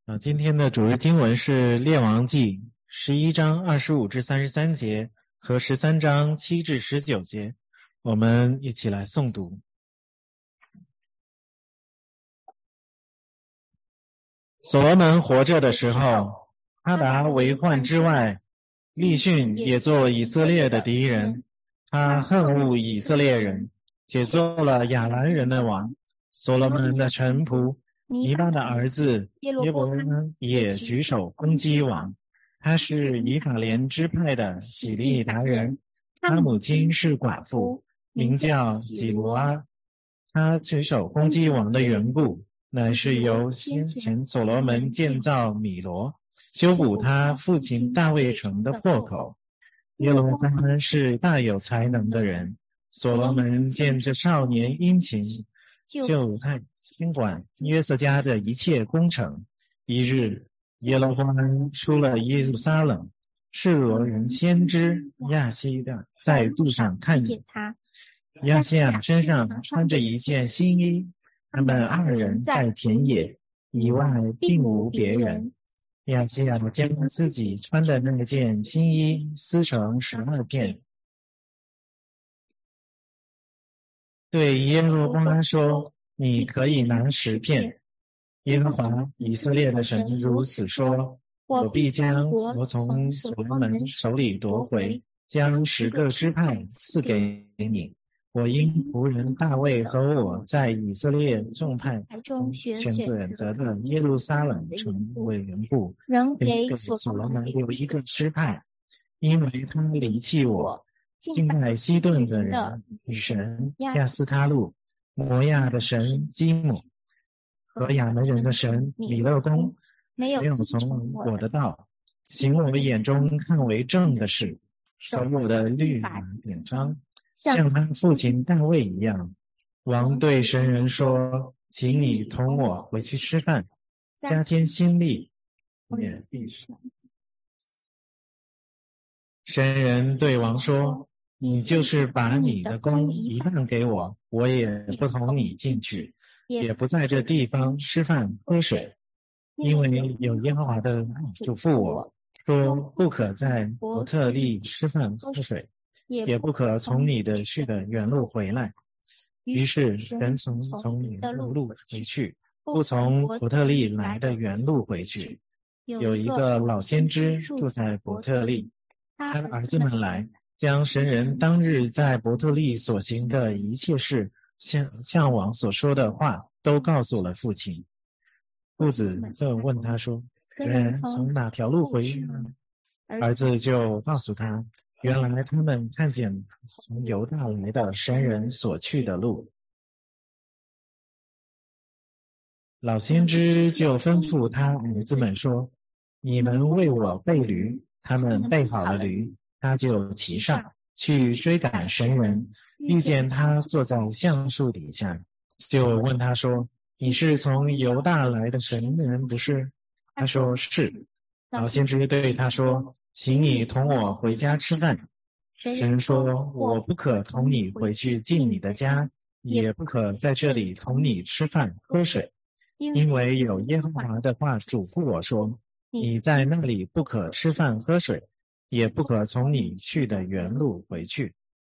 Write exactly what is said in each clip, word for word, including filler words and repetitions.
啊，今天的主日经文是列王记十一章二十五至三十三节和十三章七至十九节，我们一起来诵读。所罗门活着的时候，哈达为患之外，利逊也做以色列的敌人，他恨恶以色列人，且做了亚兰人的王。所罗门的臣仆尼巴的儿子耶罗波安也举手攻击王，他是以法莲支派的喜利达人，他母亲是寡妇，名叫喜罗阿。他举手攻击王的缘故，乃是由先前所罗门建造米罗，修补他父亲大卫城的破口。耶罗波安是大有才能的人，所罗门见这少年殷勤，就他监管约瑟家的一切工程。一日，耶罗波安出了耶路撒冷，示罗人先知亚西亚在路上看见他。亚西亚身上穿着一件新衣，他们二人在田野，以外并无别人。亚西亚将自己穿的那件新衣撕成十二片，对耶罗波安说：“你可以拿十片。耶和华以色列的神如此说：我必将国从所罗门手里夺回，将十个支派赐给你。我因仆人大卫和我在以色列众派中选择的耶路撒冷城为缘故，仍给所罗门留一个支派，因为他离弃我，敬拜西顿的人女神亚斯他路，摩亚的神基姆和亚门人的神米勒公，没有从我的道，行我眼中看为正的事，守我的律法典章，像他父亲大卫一样。王对神人说：请你同我回去吃饭，加添心力，也必吃。神人对王说：你就是把你的宫一半给我，我也不同你进去，也不在这地方吃饭喝水，因为有耶和华的嘱咐我说，不可在伯特利吃饭喝水，也不可从你的去的原路回来。于是人从从你的路回去，不从伯特利来的原路回去。有一个老先知住在伯特利，他的儿子们来，将神人当日在伯特利所行的一切事，像像王所说的话，都告诉了父亲。父子就问他说：神人从哪条路回去呢？儿子就告诉他，原来他们看见从犹大来的神人所去的路。老先知就吩咐他儿子们说：你们为我备驴。他们备好了驴，他就骑上去追赶神人，遇见他坐在橡树底下，就问他说：你是从犹大来的神人不是？他说是。老先知对他说：请你同我回家吃饭。神说：我不可同你回去进你的家，也不可在这里同你吃饭喝水，因为有耶和华的话嘱咐我说，你在那里不可吃饭喝水，也不可从你去的原路回去。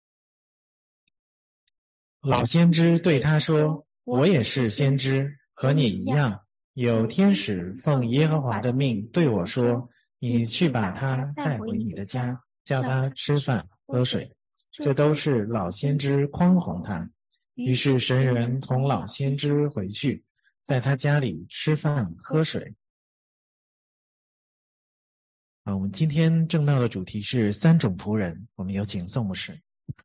老先知对他说：我也是先知，和你一样，有天使奉耶和华的命对我说，你去把他带回你的家，叫他吃饭喝水。这都是老先知宽宏他。于是神人同老先知回去，在他家里吃饭喝水。啊，我们今天正道的主题是三种仆人，我们有请宋牧师。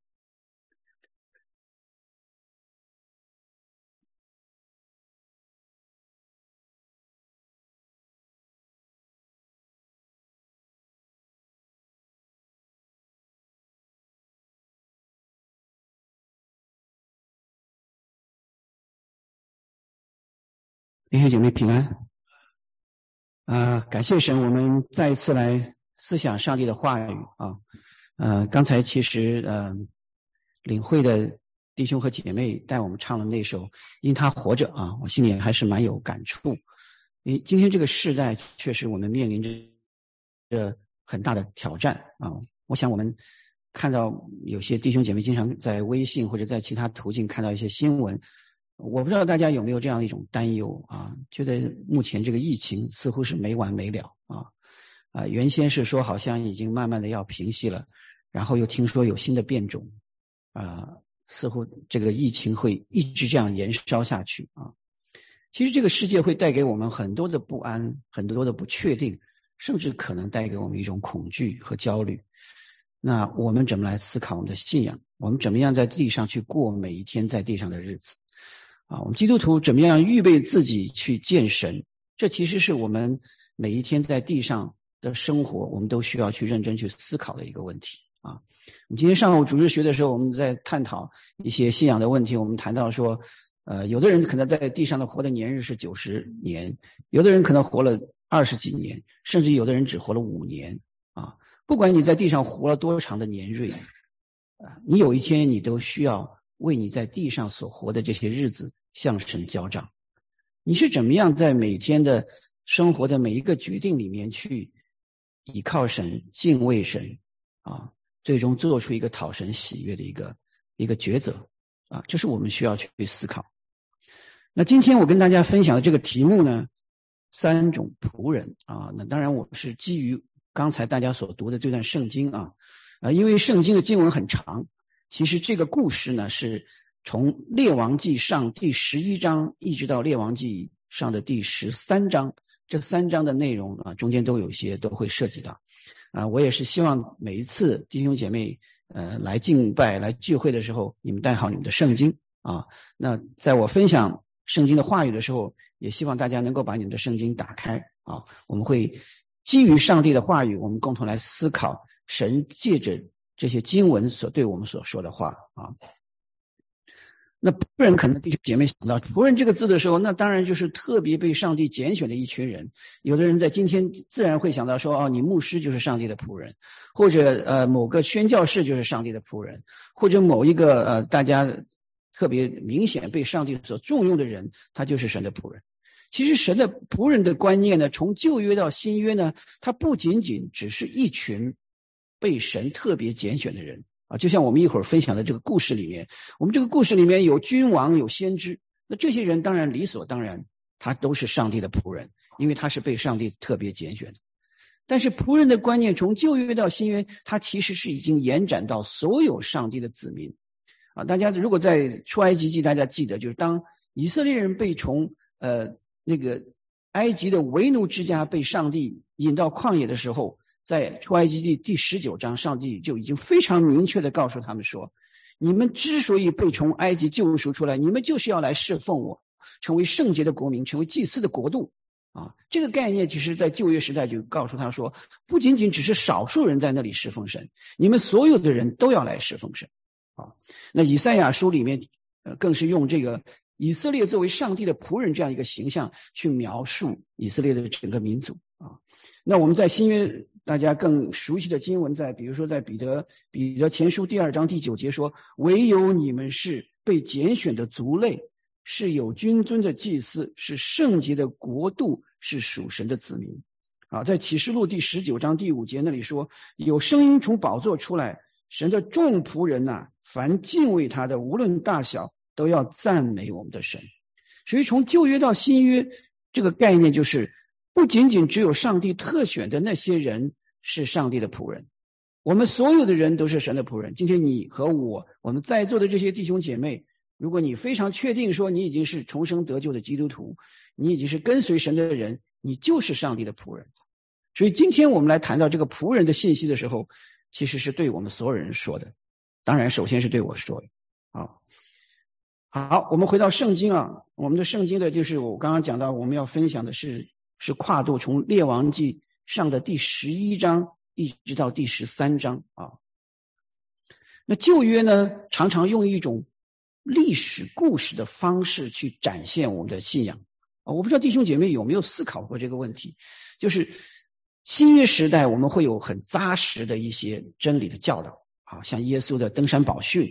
弟兄姐妹平安啊、呃！感谢神，我们再一次来思想上帝的话语啊。呃，刚才其实呃，领会的弟兄和姐妹带我们唱了那首《因他活着》啊，我心里还是蛮有感触。 诶，今天这个世代确实我们面临着很大的挑战啊！我想我们看到有些弟兄姐妹经常在微信或者在其他途径看到一些新闻，我不知道大家有没有这样一种担忧啊？觉得目前这个疫情似乎是没完没了啊！啊，原先是说好像已经慢慢的要平息了，然后又听说有新的变种，啊，似乎这个疫情会一直这样延烧下去啊！其实这个世界会带给我们很多的不安，很多的不确定，甚至可能带给我们一种恐惧和焦虑。那我们怎么来思考我们的信仰？我们怎么样在地上去过每一天在地上的日子？啊，我们基督徒怎么样预备自己去见神？这其实是我们每一天在地上的生活，我们都需要去认真去思考的一个问题啊。我们今天上午主日学的时候，我们在探讨一些信仰的问题，我们谈到说，呃，有的人可能在地上的活的年日是九十年，有的人可能活了二十几年，甚至有的人只活了五年啊。不管你在地上活了多长的年日，啊，你有一天你都需要为你在地上所活的这些日子向神交账。你是怎么样在每天的生活的每一个决定里面去倚靠神、敬畏神啊，最终做出一个讨神喜悦的一个一个抉择啊，这是我们需要去思考。那今天我跟大家分享的这个题目呢，三种仆人啊，那当然我是基于刚才大家所读的这段圣经啊，呃，因为圣经的经文很长，其实这个故事呢是从列王记上第十一章一直到列王记上的第十三章，这三章的内容啊，中间都有一些都会涉及到啊。我也是希望每一次弟兄姐妹呃来敬拜来聚会的时候，你们带好你们的圣经啊。那在我分享圣经的话语的时候，也希望大家能够把你们的圣经打开啊，我们会基于上帝的话语，我们共同来思考神借着这些经文所对我们所说的话啊。那仆人可能弟兄姐妹想到仆人这个字的时候，那当然就是特别被上帝拣选的一群人。有的人在今天自然会想到说，哦，你牧师就是上帝的仆人，或者呃某个宣教士就是上帝的仆人，或者某一个呃大家特别明显被上帝所重用的人，他就是神的仆人。其实神的仆人的观念呢，从旧约到新约呢，它不仅仅只是一群被神特别拣选的人啊，就像我们一会儿分享的这个故事里面，我们这个故事里面有君王有先知，那这些人当然理所当然他都是上帝的仆人，因为他是被上帝特别拣选的。但是仆人的观念从旧约到新约，它其实是已经延展到所有上帝的子民啊。大家如果在出埃及记大家记得，就是当以色列人被从呃那个埃及的为奴之家被上帝引到旷野的时候，在出埃及记第十九章，上帝就已经非常明确地告诉他们说，你们之所以被从埃及救赎出来，你们就是要来侍奉我，成为圣洁的国民，成为祭司的国度啊。这个概念其实在旧约时代就告诉他说，不仅仅只是少数人在那里侍奉神，你们所有的人都要来侍奉神啊。那以赛亚书里面呃更是用这个以色列作为上帝的仆人这样一个形象去描述以色列的整个民族啊。那我们在新约大家更熟悉的经文，在比如说在彼得彼得前书第二章第九节说，唯有你们是被拣选的族类，是有君尊的祭司，是圣洁的国度，是属神的子民啊。在启示录第十九章第五节那里说，有声音从宝座出来，神的众仆人啊，凡敬畏他的无论大小都要赞美我们的神。所以从旧约到新约，这个概念就是不仅仅只有上帝特选的那些人是上帝的仆人，我们所有的人都是神的仆人。今天你和我，我们在座的这些弟兄姐妹，如果你非常确定说你已经是重生得救的基督徒，你已经是跟随神的人，你就是上帝的仆人。所以今天我们来谈到这个仆人的信息的时候，其实是对我们所有人说的，当然首先是对我说的啊。好，我们回到圣经啊，我们的圣经的就是我刚刚讲到，我们要分享的是是跨度从列王记上的第十一章一直到第十三章啊。那旧约呢，常常用一种历史故事的方式去展现我们的信仰啊。我不知道弟兄姐妹有没有思考过这个问题，就是新约时代我们会有很扎实的一些真理的教导啊，像耶稣的登山宝训，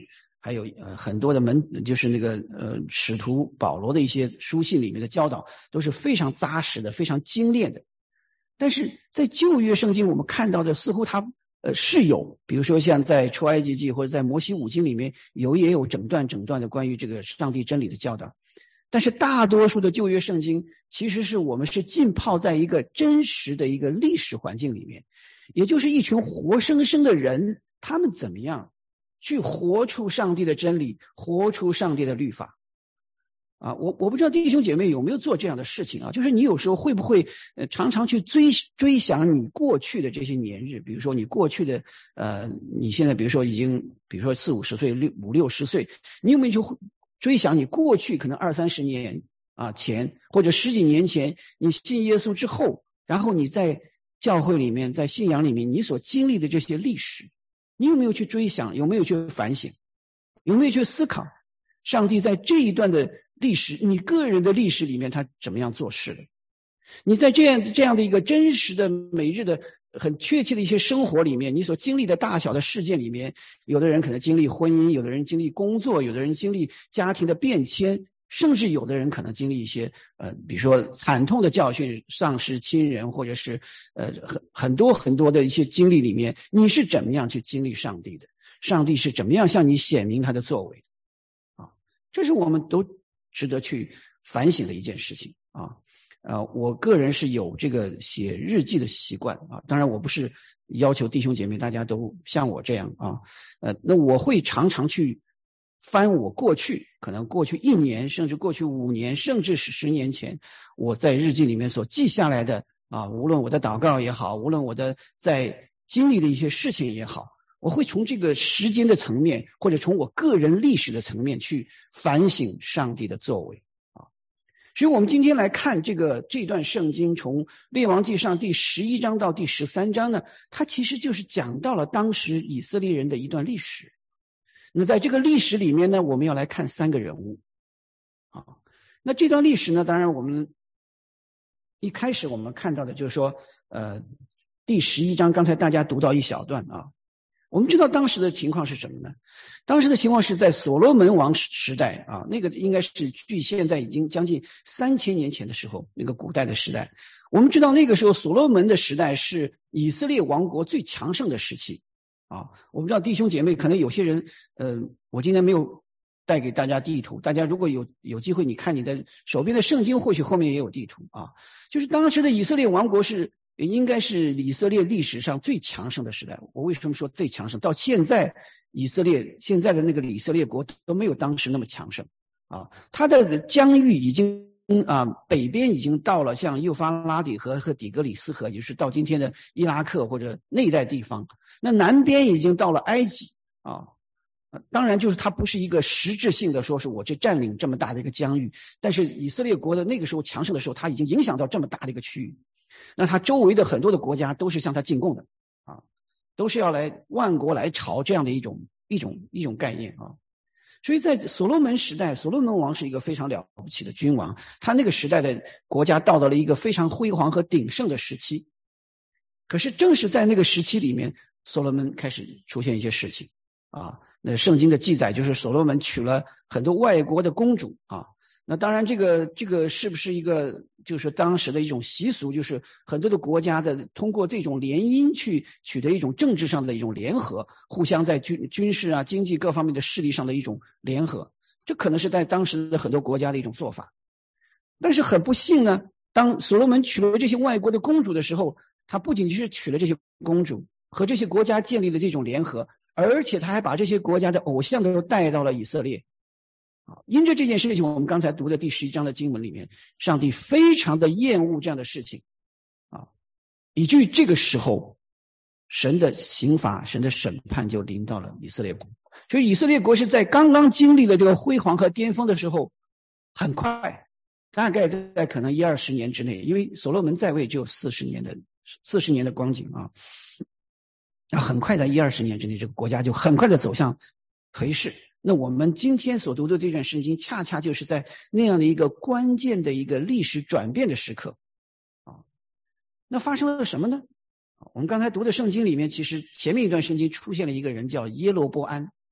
还有呃很多的门，就是那个呃使徒保罗的一些书信里面的教导都是非常扎实的，非常精炼的。但是在旧约圣经我们看到的似乎它呃是有，比如说像在出埃及记或者在摩西五经里面有也有整段整段的关于这个上帝真理的教导。但是大多数的旧约圣经其实是我们是浸泡在一个真实的一个历史环境里面，也就是一群活生生的人，他们怎么样去活出上帝的真理，活出上帝的律法啊。我我不知道弟兄姐妹有没有做这样的事情啊，就是你有时候会不会呃常常去追追想你过去的这些年日，比如说你过去的呃你现在比如说已经比如说四五十岁六五六十岁，你有没有就追想你过去可能二三十年啊前，或者十几年前你信耶稣之后，然后你在教会里面在信仰里面你所经历的这些历史，你有没有去追想，有没有去反省，有没有去思考上帝在这一段的历史，你个人的历史里面他怎么样做事的？你在这样这样的一个真实的每日的很确切的一些生活里面，你所经历的大小的事件里面，有的人可能经历婚姻，有的人经历工作，有的人经历家庭的变迁，甚至有的人可能经历一些呃，比如说惨痛的教训，丧失亲人，或者是呃很很多很多的一些经历里面，你是怎么样去经历上帝的？上帝是怎么样向你显明他的作为啊？这是我们都值得去反省的一件事情啊。呃，我个人是有这个写日记的习惯啊，当然我不是要求弟兄姐妹大家都像我这样啊，呃，那我会常常去翻我过去，可能过去一年，甚至过去五年，甚至是十年前，我在日记里面所记下来的啊，无论我的祷告也好，无论我的在经历的一些事情也好，我会从这个时间的层面，或者从我个人历史的层面去反省上帝的作为。所以我们今天来看这个这段圣经，从列王记上第十一章到第十三章呢，它其实就是讲到了当时以色列人的一段历史。那在这个历史里面呢，我们要来看三个人物啊。那这段历史呢，当然我们一开始我们看到的就是说呃第十一章刚才大家读到一小段啊。我们知道当时的情况是什么呢？当时的情况是在所罗门王时代啊，那个应该是距现在已经将近三千年前的时候，那个古代的时代。我们知道那个时候所罗门的时代是以色列王国最强盛的时期啊。我不知道弟兄姐妹，可能有些人呃，我今天没有带给大家地图，大家如果有有机会，你看你的手边的圣经，或许后面也有地图啊。就是当时的以色列王国是应该是以色列历史上最强盛的时代。我为什么说最强盛？到现在以色列现在的那个以色列国都没有当时那么强盛啊。它的疆域已经啊，北边已经到了像幼发拉底河和底格里斯河，也就是到今天的伊拉克或者那一带地方。那南边已经到了埃及啊。当然就是它不是一个实质性的说是我这占领这么大的一个疆域，但是以色列国的那个时候强盛的时候，它已经影响到这么大的一个区域。那他周围的很多的国家都是向他进贡的啊，都是要来万国来朝这样的一种一种一种概念啊。所以在所罗门时代，所罗门王是一个非常了不起的君王，他那个时代的国家到达了一个非常辉煌和鼎盛的时期。可是正是在那个时期里面，所罗门开始出现一些事情啊。那圣经的记载就是所罗门娶了很多外国的公主啊。那当然这个这个是不是一个就是当时的一种习俗，就是很多的国家的通过这种联姻去取得一种政治上的一种联合，互相在军军事啊经济各方面的势力上的一种联合，这可能是在当时的很多国家的一种做法。但是很不幸呢，当所罗门娶了这些外国的公主的时候，他不仅仅是娶了这些公主，和这些国家建立了这种联合，而且他还把这些国家的偶像都带到了以色列。因着这件事情，我们刚才读的第十一章的经文里面，上帝非常的厌恶这样的事情啊，以至于这个时候神的刑罚，神的审判就临到了以色列国。所以以色列国是在刚刚经历了这个辉煌和巅峰的时候，很快大概在可能一二十年之内，因为所罗门在位只有四十年的四十年的光景啊，那很快在一二十年之内，这个国家就很快的走向颓势。那我们今天所读的这段圣经，恰恰就是在那样的一个关键的一个历史转变的时刻啊。那发生了什么呢？我们刚才读的圣经里面，其实前面一段圣经出现了一个人叫耶罗波安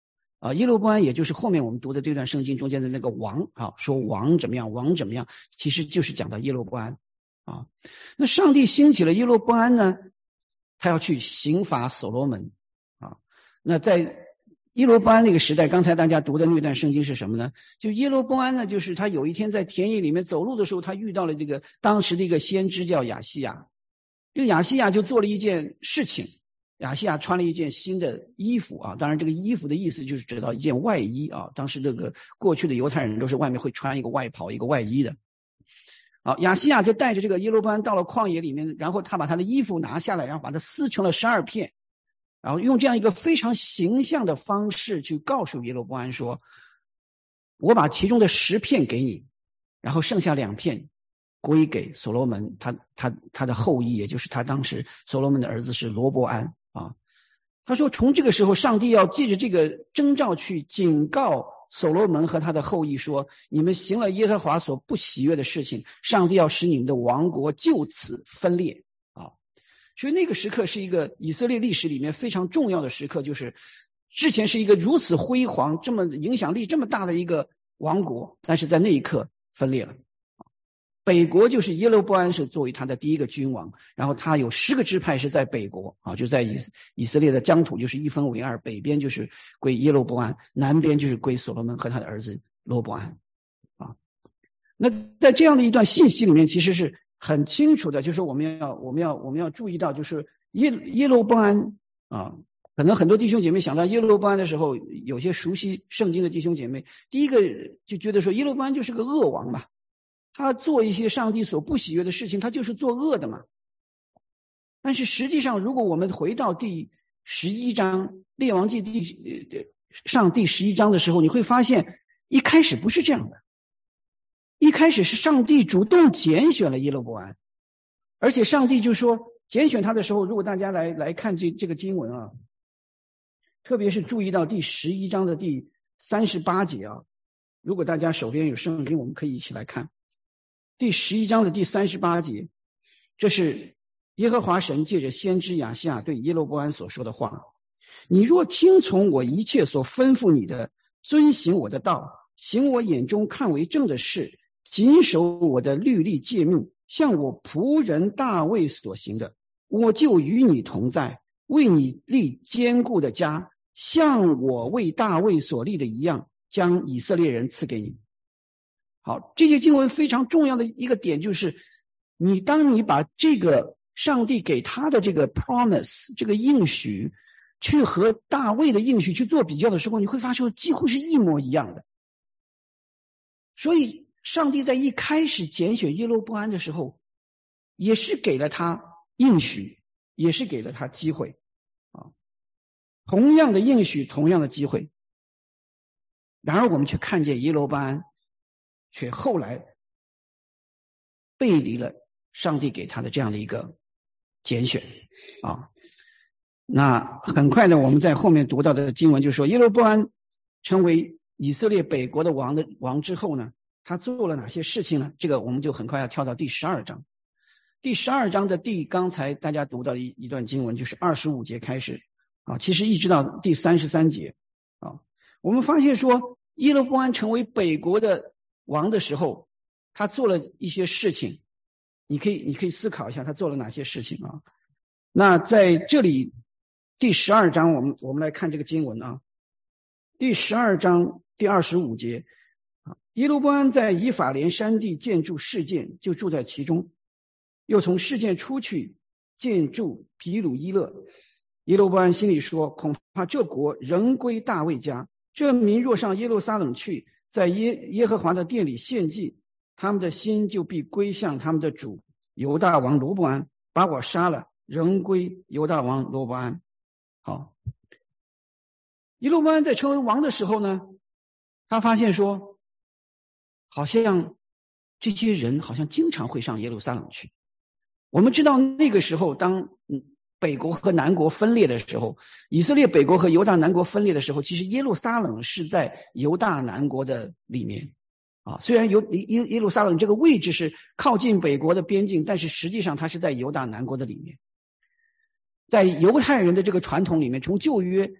啊，耶罗波安也就是后面我们读的这段圣经中间的那个王啊，说王怎么样，王怎么样，其实就是讲到耶罗波安啊。那上帝兴起了耶罗波安呢，他要去刑罚所罗门啊。那在耶罗波安那个时代，刚才大家读的那段圣经是什么呢？就耶罗波安呢，就是他有一天在田野里面走路的时候，他遇到了这个当时的一个先知叫亚西亚。这个亚西亚就做了一件事情，亚西亚穿了一件新的衣服啊，当然这个衣服的意思就是指到一件外衣啊。当时这个过去的犹太人都是外面会穿一个外袍一个外衣的。好，亚西亚就带着这个耶罗波安到了旷野里面，然后他把他的衣服拿下来，然后把它撕成了十二片，然后用这样一个非常形象的方式去告诉耶罗波安说，我把其中的十片给你，然后剩下两片归给所罗门，他他他的后裔，也就是他当时所罗门的儿子是罗伯安啊。他说从这个时候上帝要借着这个征兆去警告所罗门和他的后裔说，你们行了耶和华所不喜悦的事情，上帝要使你们的王国就此分裂啊。所以那个时刻是一个以色列历史里面非常重要的时刻，就是之前是一个如此辉煌这么影响力这么大的一个王国，但是在那一刻分裂了。北国就是耶罗波安是作为他的第一个君王，然后他有十个支派是在北国啊，就在以以色列的疆土就是一分为二，北边就是归耶罗波安，南边就是归所罗门和他的儿子罗伯安啊。那在这样的一段信息里面，其实是很清楚的，就是我们要我们要我们要注意到，就是耶耶罗波安啊，可能很多弟兄姐妹想到耶罗波安的时候，有些熟悉圣经的弟兄姐妹，第一个就觉得说耶罗波安就是个恶王嘛。他做一些上帝所不喜悦的事情，他就是作恶的嘛。但是实际上，如果我们回到第十一章《列王纪》第上第十一章的时候，你会发现一开始不是这样的。一开始是上帝主动拣选了耶罗波安，而且上帝就说拣选他的时候，如果大家来来看这这个经文啊，特别是注意到第十一章的第三十八节啊，如果大家手边有圣经，我们可以一起来看。第十一章的第三十八节，这是耶和华神借着先知亚西亚对耶罗波安所说的话，你若听从我一切所吩咐你的，遵行我的道，行我眼中看为正的事，谨守我的律例诫命，像我仆人大卫所行的，我就与你同在，为你立坚固的家，像我为大卫所立的一样，将以色列人赐给你。好，这些经文非常重要的一个点就是，你当你把这个上帝给他的这个 promise 这个应许去和大卫的应许去做比较的时候，你会发现几乎是一模一样的。所以上帝在一开始拣选耶罗波安的时候，也是给了他应许，也是给了他机会啊，同样的应许，同样的机会。然而我们却看见耶罗波安却后来背离了上帝给他的这样的一个拣选啊。那很快的，我们在后面读到的经文就说，耶罗波安成为以色列北国的王的王之后呢，他做了哪些事情呢？这个我们就很快要跳到第十二章。第十二章的第刚才大家读到的一一段经文，就是二十五节开始啊，其实一直到第三十三节啊，我们发现说耶罗波安成为北国的王的时候，他做了一些事情，你可以你可以思考一下他做了哪些事情啊。那在这里第十二章，我们我们来看这个经文啊。第十二章第二十五节啊，耶罗波安在以法莲山地建筑示剑，就住在其中，又从示剑出去建筑毗鲁伊勒。耶罗波安心里说，恐怕这国仍归大卫家，这民若上耶路撒冷去，在耶耶和华的殿里献祭，他们的心就必归向他们的主犹大王罗伯安，把我杀了，仍归犹大王罗伯安。好，耶罗波安在成为王的时候呢，他发现说，好像这些人好像经常会上耶路撒冷去。我们知道那个时候，当北国和南国分裂的时候，以色列北国和犹大南国分裂的时候，其实耶路撒冷是在犹大南国的里面啊。虽然犹耶耶路撒冷这个位置是靠近北国的边境，但是实际上它是在犹大南国的里面。在犹太人的这个传统里面，从旧约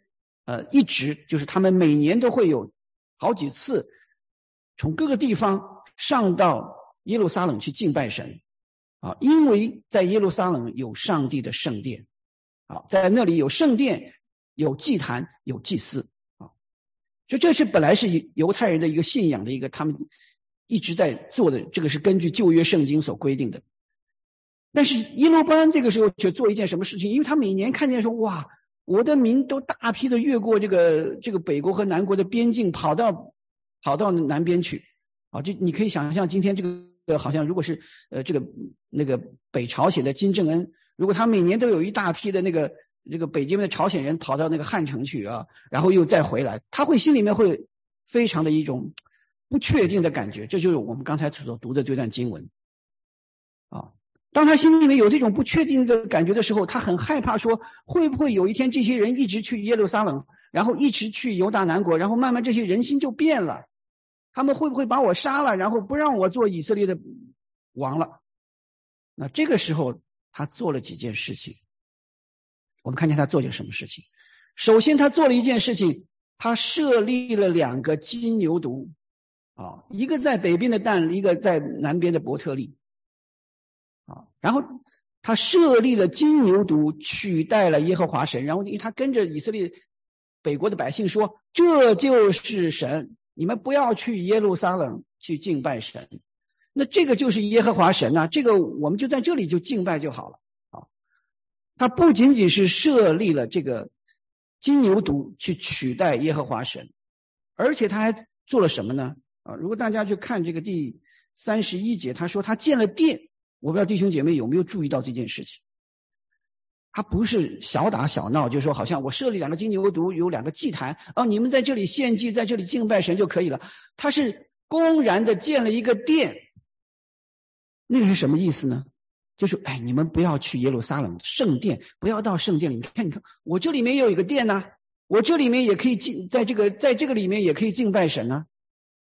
呃，一直就是他们每年都会有好几次从各个地方上到耶路撒冷去敬拜神啊，因为在耶路撒冷有上帝的圣殿啊，在那里有圣殿、有祭坛、有祭司啊，所以这是本来是犹太人的一个信仰的一个他们一直在做的，这个是根据旧约圣经所规定的。但是耶罗波安这个时候却做一件什么事情？因为他每年看见说，哇，我的民都大批的越过这个这个北国和南国的边境，跑到跑到南边去啊！就你可以想象，今天这个好像如果是呃这个那个北朝鲜的金正恩，如果他每年都有一大批的那个这个北京的朝鲜人跑到那个汉城去啊，然后又再回来，他会心里面会非常的一种不确定的感觉。这就是我们刚才所读的这段经文啊。当他心里面有这种不确定的感觉的时候，他很害怕说，会不会有一天这些人一直去耶路撒冷，然后一直去犹大南国，然后慢慢这些人心就变了，他们会不会把我杀了，然后不让我做以色列的王了？那这个时候他做了几件事情，我们看见他做了什么事情。首先他做了一件事情，他设立了两个金牛犊啊，一个在北边的但，一个在南边的伯特利啊，然后他设立了金牛犊，取代了耶和华神，然后因为他跟着以色列北国的百姓说，这就是神，你们不要去耶路撒冷去敬拜神，那这个就是耶和华神啊，这个我们就在这里就敬拜就好了啊。他不仅仅是设立了这个金牛犊去取代耶和华神，而且他还做了什么呢？啊，如果大家去看这个第三十一节，他说他建了殿。我不知道弟兄姐妹有没有注意到这件事情，他不是小打小闹，就是说好像我设立两个金牛犊，有两个祭坛，哦，你们在这里献祭，在这里敬拜神就可以了。他是公然的建了一个殿，那个是什么意思呢？就是哎，你们不要去耶路撒冷圣殿，不要到圣殿里，你看，你看，我这里面也有一个殿呢、啊，我这里面也可以敬，在这个在这个里面也可以敬拜神呢、啊。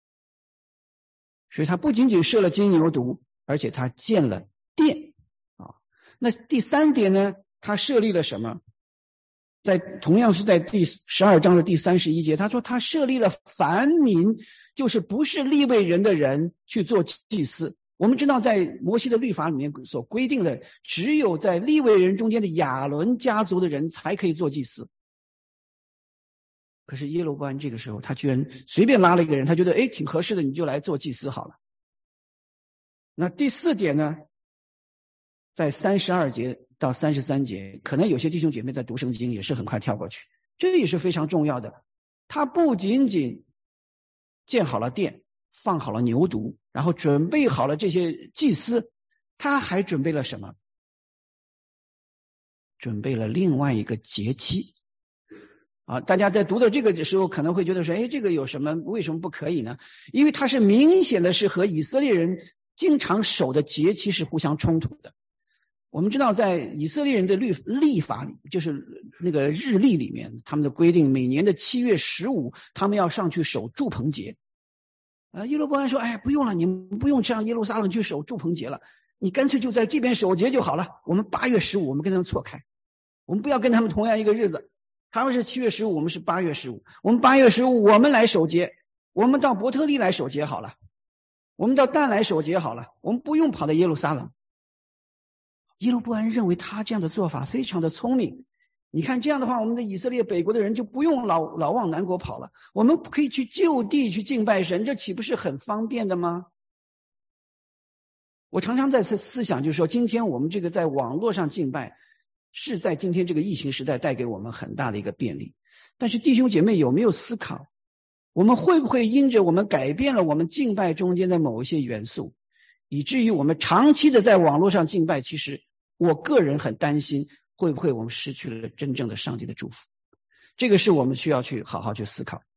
所以他不仅仅设了金牛犊，而且他建了殿啊。那第三点呢，他设立了什么？在同样是在第十二章的第三十一节，他说他设立了凡民，就是不是利未人的人去做祭司。我们知道在摩西的律法里面所规定的，只有在利未人中间的亚伦家族的人才可以做祭司。可是耶罗波安这个时候他居然随便拉了一个人，他觉得诶挺合适的，你就来做祭司好了。那第四点呢，在三十二节到三十三节，可能有些弟兄姐妹在读圣经也是很快跳过去，这也是非常重要的。他不仅仅建好了殿，放好了牛犊，然后准备好了这些祭司，他还准备了什么？准备了另外一个节期啊！大家在读到这个的时候可能会觉得说，哎，这个有什么？为什么不可以呢？因为它是明显的是和以色列人经常守的节期是互相冲突的。我们知道在以色列人的律历法里，就是那个日历里面，他们的规定每年的七月十五他们要上去守住棚节。啊，耶罗波安说，哎，不用了，你们不用上耶路撒冷去守住棚节了，你干脆就在这边守节就好了。我们八月十五我们跟他们错开，我们不要跟他们同样一个日子，他们是七月十五，我们是八月十五，我们八月十五我们来守节，我们到伯特利来守节好了，我们到但来守节好了，我们不用跑到耶路撒冷。耶罗波安认为他这样的做法非常的聪明，你看这样的话，我们的以色列北国的人就不用老老往南国跑了，我们可以去就地去敬拜神，这岂不是很方便的吗？我常常在思想，就是说今天我们这个在网络上敬拜是在今天这个疫情时代带给我们很大的一个便利，但是弟兄姐妹有没有思考，我们会不会因着我们改变了我们敬拜中间的某一些元素，以至于我们长期的在网络上敬拜，其实我个人很担心会不会我们失去了真正的上帝的祝福，这个是我们需要去好好去思考。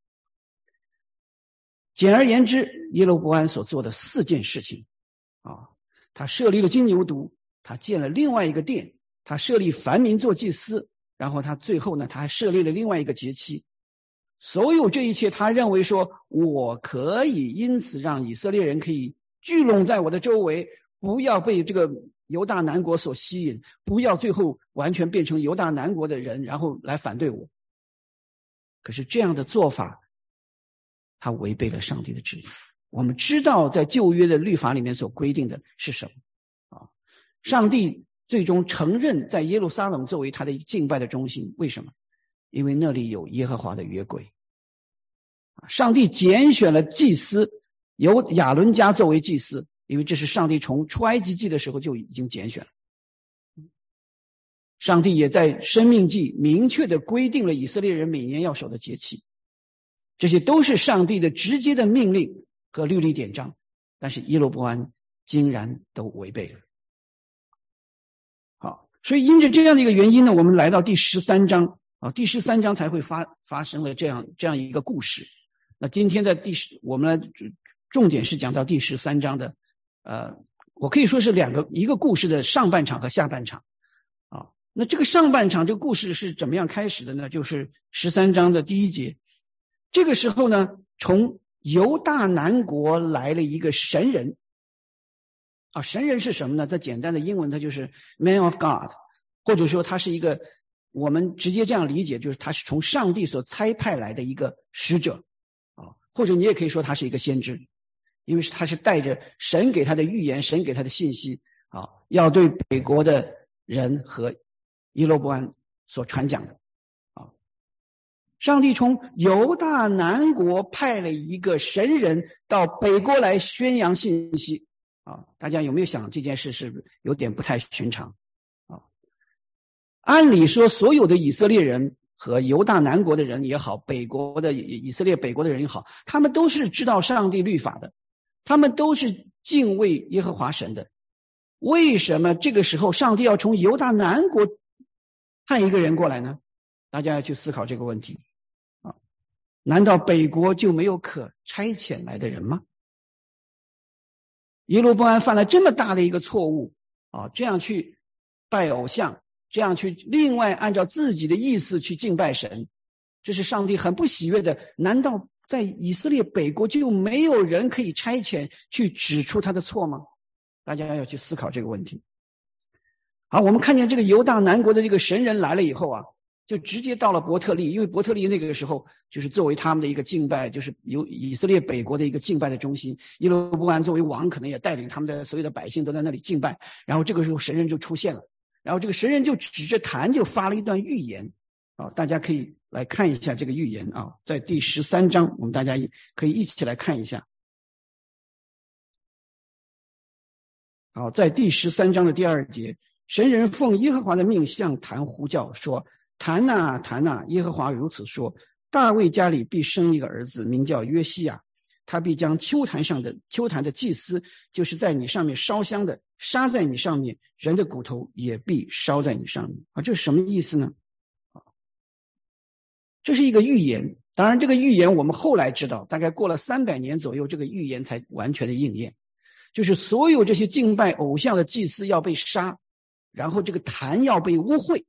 简而言之，耶罗波安所做的四件事情啊，他设立了金牛犊，他建了另外一个殿，他设立凡民做祭司，然后他最后呢，他还设立了另外一个节期。所有这一切，他认为说，我可以因此让以色列人可以聚拢在我的周围，不要被这个犹大南国所吸引，不要最后完全变成犹大南国的人，然后来反对我。 可是这样的做法，他违背了上帝的旨意。我们知道在旧约的律法里面所规定的是什么啊？上帝最终承认在耶路撒冷作为他的敬拜的中心，为什么？因为那里有耶和华的约柜。上帝拣选了祭司，由亚伦家作为祭司，因为这是上帝从出埃及记的时候就已经拣选了。上帝也在申命记明确的规定了以色列人每年要守的节期，这些都是上帝的直接的命令和律例典章，但是耶罗波安竟然都违背了。好，所以因着这样的一个原因呢，我们来到第十三章啊，第十三章才会发发生了这样这样一个故事。那今天在第十，我们来重点是讲到第十三章的，呃，我可以说是两个一个故事的上半场和下半场啊。那这个上半场这个故事是怎么样开始的呢？就是十三章的第一节，这个时候呢，从犹大南国来了一个神人啊，神人是什么呢？在简单的英文，它就是 Man of God， 或者说他是一个，我们直接这样理解，就是他是从上帝所差派来的一个使者啊，或者你也可以说他是一个先知，因为他是带着神给他的预言，神给他的信息啊，要对北国的人和耶罗波安所传讲的啊。上帝从犹大南国派了一个神人到北国来宣扬信息啊，大家有没有想这件事是有点不太寻常啊？按理说，所有的以色列人和犹大南国的人也好，北国的以色列北国的人也好，他们都是知道上帝律法的，他们都是敬畏耶和华神的。为什么这个时候上帝要从犹大南国派一个人过来呢？大家要去思考这个问题啊！难道北国就没有可差遣来的人吗？耶罗波安犯了这么大的一个错误啊，这样去拜偶像，这样去另外按照自己的意思去敬拜神，这是上帝很不喜悦的。难道在以色列北国就没有人可以差遣去指出他的错吗？大家要去思考这个问题。好，我们看见这个犹大南国的这个神人来了以后啊，就直接到了伯特利，因为伯特利那个时候就是作为他们的一个敬拜，就是由以色列北国的一个敬拜的中心。耶罗波安作为王，可能也带领他们的所有的百姓都在那里敬拜。然后这个时候神人就出现了，然后这个神人就指着坛就发了一段预言啊，大家可以来看一下这个预言啊，在第十三章，我们大家可以一起来看一下。好，在第十三章的第二节，神人奉耶和华的命向坛呼叫说：坛啊坛啊，耶和华如此说，大卫家里必生一个儿子，名叫约西亚，他必将丘坛上的丘坛的祭司，就是在你上面烧香的，杀在你上面，人的骨头也必烧在你上面啊，这是什么意思呢？这是一个预言，当然这个预言我们后来知道，大概过了三百年左右，这个预言才完全的应验，就是所有这些敬拜偶像的祭司要被杀，然后这个坛要被污秽。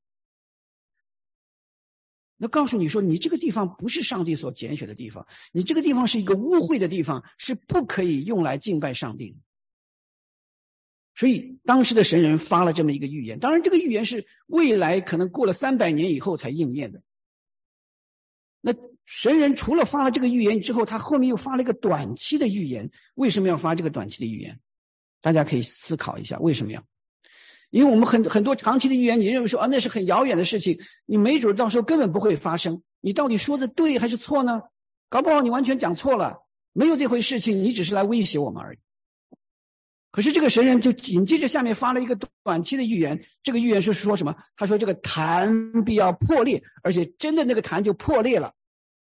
那告诉你说，你这个地方不是上帝所拣选的地方，你这个地方是一个污秽的地方，是不可以用来敬拜上帝的。所以当时的神人发了这么一个预言，当然这个预言是未来可能过了三百年以后才应验的。那神人除了发了这个预言之后，他后面又发了一个短期的预言。为什么要发这个短期的预言？大家可以思考一下为什么要。因为我们很很多长期的预言，你认为说啊那是很遥远的事情，你没准到时候根本不会发生，你到底说的对还是错呢？搞不好你完全讲错了，没有这回事情，你只是来威胁我们而已。可是这个神人就紧接着下面发了一个短期的预言，这个预言是说什么？他说这个坛必要破裂，而且真的那个坛就破裂了。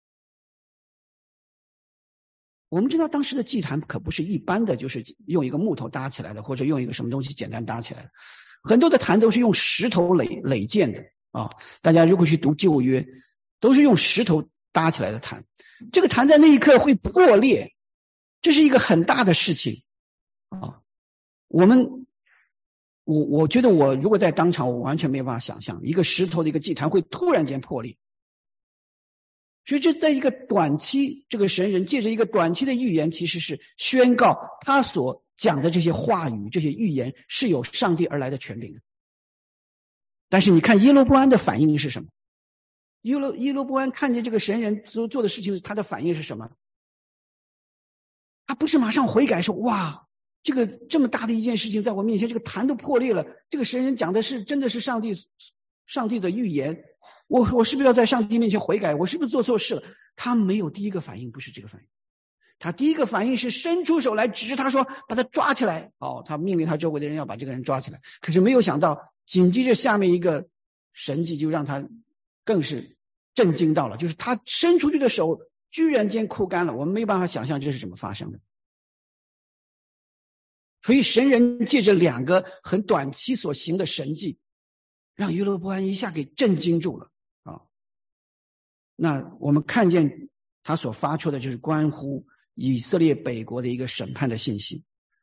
我们知道当时的祭坛可不是一般的就是用一个木头搭起来的，或者用一个什么东西简单搭起来的，很多的坛都是用石头垒垒建的啊。大家如果去读旧约，都是用石头搭起来的坛，这个坛在那一刻会破裂，这是一个很大的事情啊。我们我我觉得我如果在当场，我完全没有办法想象一个石头的一个祭坛会突然间破裂。所以这在一个短期，这个神人借着一个短期的预言，其实是宣告他所讲的这些话语，这些预言是有上帝而来的权柄的。但是你看耶罗波安的反应是什么？ 耶罗耶罗波安看见这个神人所做的事情，他的反应是什么？他不是马上悔改说，哇，这个这么大的一件事情在我面前，这个坛都破裂了，这个神人讲的是真的是上帝上帝的预言，我我是不是要在上帝面前悔改？我是不是做错事了？他没有第一个反应，不是这个反应。他第一个反应是伸出手来指着他说，把他抓起来。哦，他命令他周围的人要把这个人抓起来。可是没有想到，紧接着下面一个神迹就让他更是震惊到了，就是他伸出去的手居然间枯干了。我们没有办法想象这是怎么发生的。所以神人借着两个很短期所行的神迹，让耶罗波安一下给震惊住了啊！那我们看见他所发出的就是关乎以色列北国的一个审判的信息。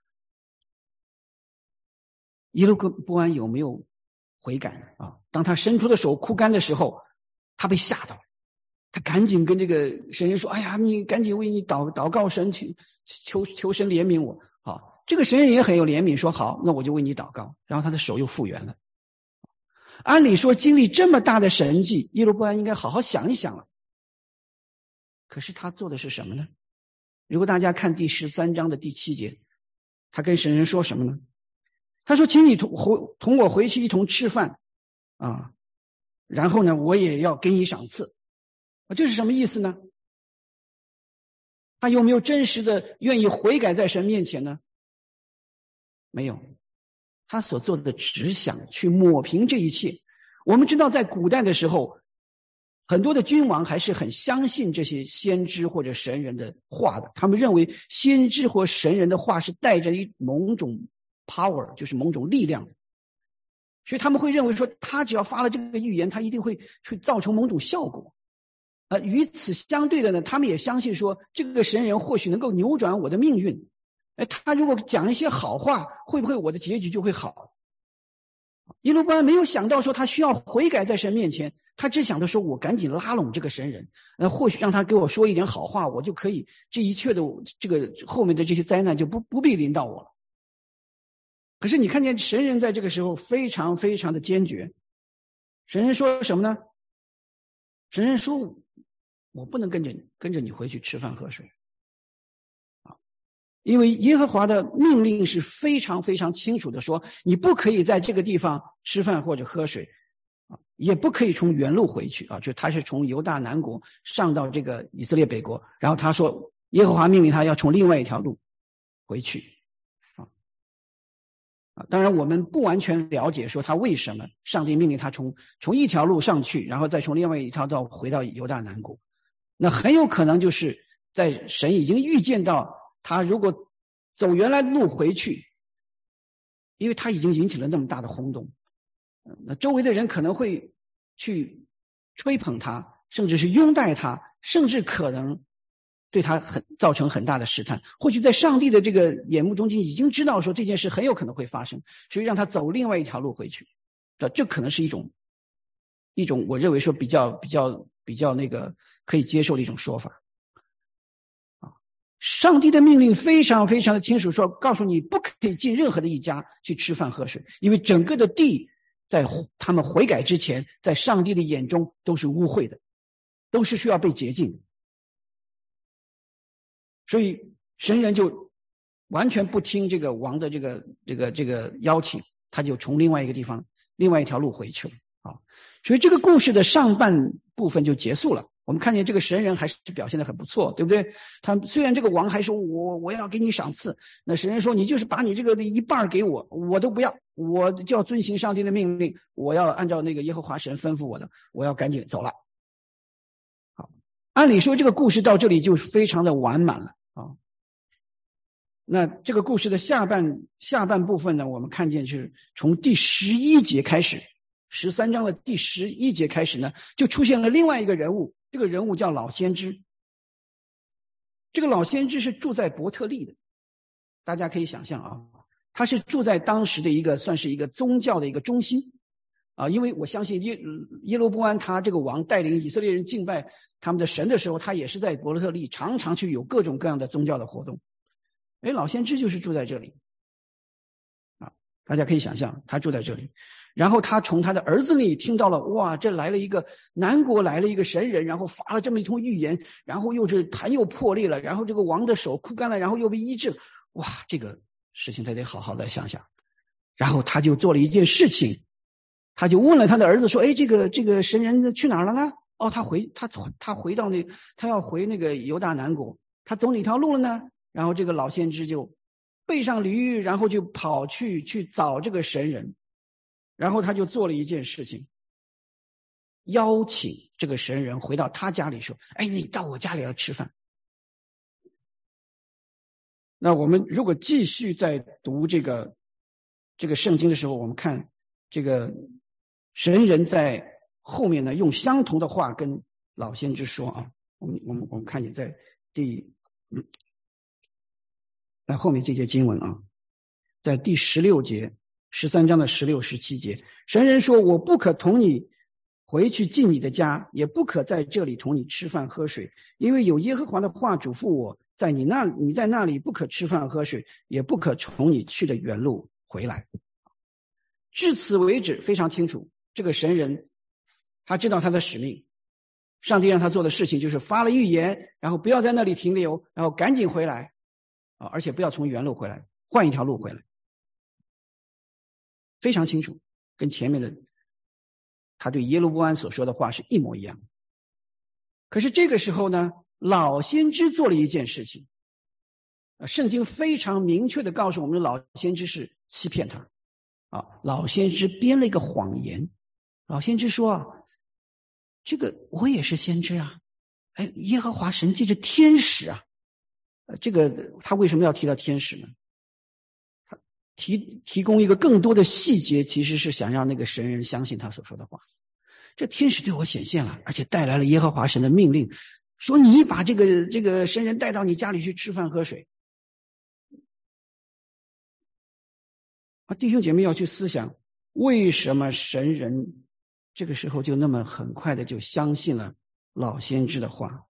耶罗波安有没有悔改啊？当他伸出的手枯干的时候，他被吓到了，他赶紧跟这个神人说：“哎呀，你赶紧为你祷祷告神，求求神怜悯我。”好，这个神人也很有怜悯，说：“好，那我就为你祷告。”然后他的手又复原了。按理说，经历这么大的神迹，耶罗波安应该好好想一想了。可是他做的是什么呢？如果大家看第十三章的第七节，他跟神人说什么呢？他说：“请你同回同我回去一同吃饭，啊，然后呢，我也要给你赏赐。”这是什么意思呢？他有没有真实的愿意悔改在神面前呢？没有，他所做的只想去抹平这一切。我们知道，在古代的时候，很多的君王还是很相信这些先知或者神人的话的，他们认为先知或神人的话是带着一某种 power， 就是某种力量的，所以他们会认为说，他只要发了这个预言，他一定会去造成某种效果。呃，与此相对的呢，他们也相信说，这个神人或许能够扭转我的命运。哎，他如果讲一些好话，会不会我的结局就会好？耶罗波安没有想到说他需要悔改在神面前，他只想着说，我赶紧拉拢这个神人，呃，或许让他给我说一点好话，我就可以这一切的这个后面的这些灾难就不不必临到我了。可是你看见神人在这个时候非常非常的坚决，神人说什么呢？神人说，我不能跟着你跟着你回去吃饭喝水啊，因为耶和华的命令是非常非常清楚的说，你不可以在这个地方吃饭或者喝水啊，也不可以从原路回去啊，就他是从犹大南国上到这个以色列北国，然后他说耶和华命令他要从另外一条路回去啊啊，当然我们不完全了解说他为什么上帝命令他从从一条路上去，然后再从另外一条道回到犹大南国。那很有可能就是在神已经预见到他如果走原来的路回去，因为他已经引起了那么大的轰动，那周围的人可能会去吹捧他，甚至是拥戴他，甚至可能对他很造成很大的试探。或许在上帝的这个眼目中间已经知道说这件事很有可能会发生，所以让他走另外一条路回去。这这可能是一种一种我认为说比较比较比较那个可以接受的一种说法。啊，上帝的命令非常非常的清楚，说告诉你不可以进任何的一家去吃饭喝水，因为整个的地在他们悔改之前，在上帝的眼中都是污秽的，都是需要被洁净的。所以神人就完全不听这个王的这个这个这个邀请，他就从另外一个地方另外一条路回去了啊。所以这个故事的上半部分就结束了。我们看见这个神人还是表现得很不错，对不对？他虽然这个王还说我我要给你赏赐，那神人说你就是把你这个的一半给我，我都不要，我就要遵行上帝的命令，我要按照那个耶和华神吩咐我的，我要赶紧走了。好，按理说这个故事到这里就非常的完满了啊。那这个故事的下半下半部分呢，我们看见是从第十一节开始，十三章的第十一节开始呢，就出现了另外一个人物，这个人物叫老先知。这个老先知是住在伯特利的，大家可以想象啊，他是住在当时的一个算是一个宗教的一个中心啊，因为我相信耶耶罗波安他这个王带领以色列人敬拜他们的神的时候，他也是在伯特利常常去有各种各样的宗教的活动。哎，老先知就是住在这里啊。 大家可以想象，他住在这里，然后他从他的儿子那里听到了，哇，这来了一个南国来了一个神人，然后发了这么一通预言，然后又是坛又破裂了，然后这个王的手枯干了，然后又被医治了，哇，这个事情他得好好的想想。然后他就做了一件事情，他就问了他的儿子说，哎，这个这个神人去哪儿了呢？哦，他回他他回到那他要回那个犹大南国，他走哪条路了呢？然后这个老先知就背上驴，然后就跑去去找这个神人，然后他就做了一件事情，邀请这个神人回到他家里说，哎，你到我家里来吃饭。那我们如果继续在读这个这个圣经的时候，我们看这个神人在后面呢用相同的话跟老先知说啊，我们我们我们看也在第嗯，在后面这节经文啊，在第十六节，十三章的十六、十七节，神人说：“我不可同你回去进你的家，也不可在这里同你吃饭喝水，因为有耶和华的话嘱咐我，在你那你在那里不可吃饭喝水，也不可从你去的原路回来。”至此为止非常清楚，这个神人他知道他的使命，上帝让他做的事情就是发了预言，然后不要在那里停留，然后赶紧回来啊，而且不要从原路回来，换一条路回来。非常清楚，跟前面的他对耶罗波安所说的话是一模一样。可是这个时候呢，老先知做了一件事情，圣经非常明确的告诉我们，老先知是欺骗他啊，老先知编了一个谎言。老先知说啊，这个我也是先知啊，哎，耶和华神借着天使啊，这个他为什么要提到天使呢？他提提供一个更多的细节，其实是想让那个神人相信他所说的话。这天使对我显现了，而且带来了耶和华神的命令，说你把这个这个神人带到你家里去吃饭喝水。啊，弟兄姐妹要去思想，为什么神人这个时候就那么很快的就相信了老先知的话？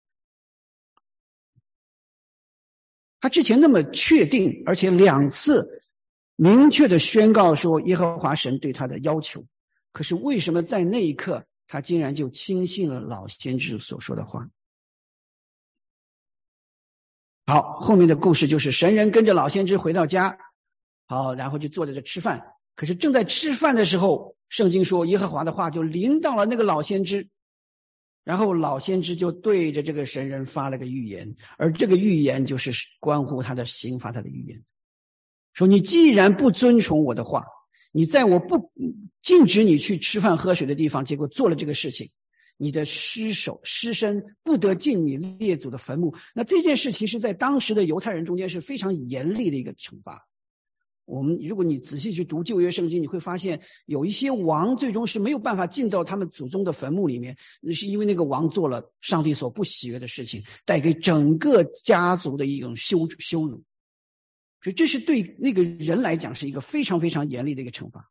他之前那么确定，而且两次明确的宣告说耶和华神对他的要求，可是为什么在那一刻他竟然就轻信了老先知所说的话？好，后面的故事就是神人跟着老先知回到家，好，然后就坐在这吃饭。可是正在吃饭的时候，圣经说耶和华的话就临到了那个老先知，然后老先知就对着这个神人发了个预言，而这个预言就是关乎他的刑罚他的预言，说你既然不遵从我的话，你在我不禁止你去吃饭喝水的地方，结果做了这个事情，你的尸首尸身不得进你列祖的坟墓。那这件事其实在当时的犹太人中间是非常严厉的一个惩罚。我们如果你仔细去读旧约圣经，你会发现有一些王最终是没有办法进到他们祖宗的坟墓里面，是因为那个王做了上帝所不喜悦的事情，带给整个家族的一种羞羞辱。所以这是对那个人来讲是一个非常非常严厉的一个惩罚。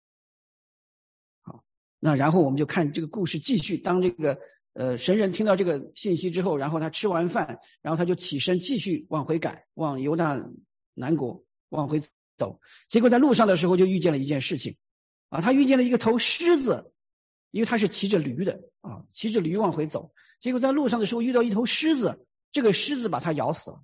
好，那然后我们就看这个故事继续。当这个呃神人听到这个信息之后，然后他吃完饭，然后他就起身继续往回赶，往犹大南国往回走。结果在路上的时候就遇见了一件事情啊，他遇见了一个头狮子，因为他是骑着驴的啊，骑着驴往回走。结果在路上的时候遇到一头狮子，这个狮子把他咬死了。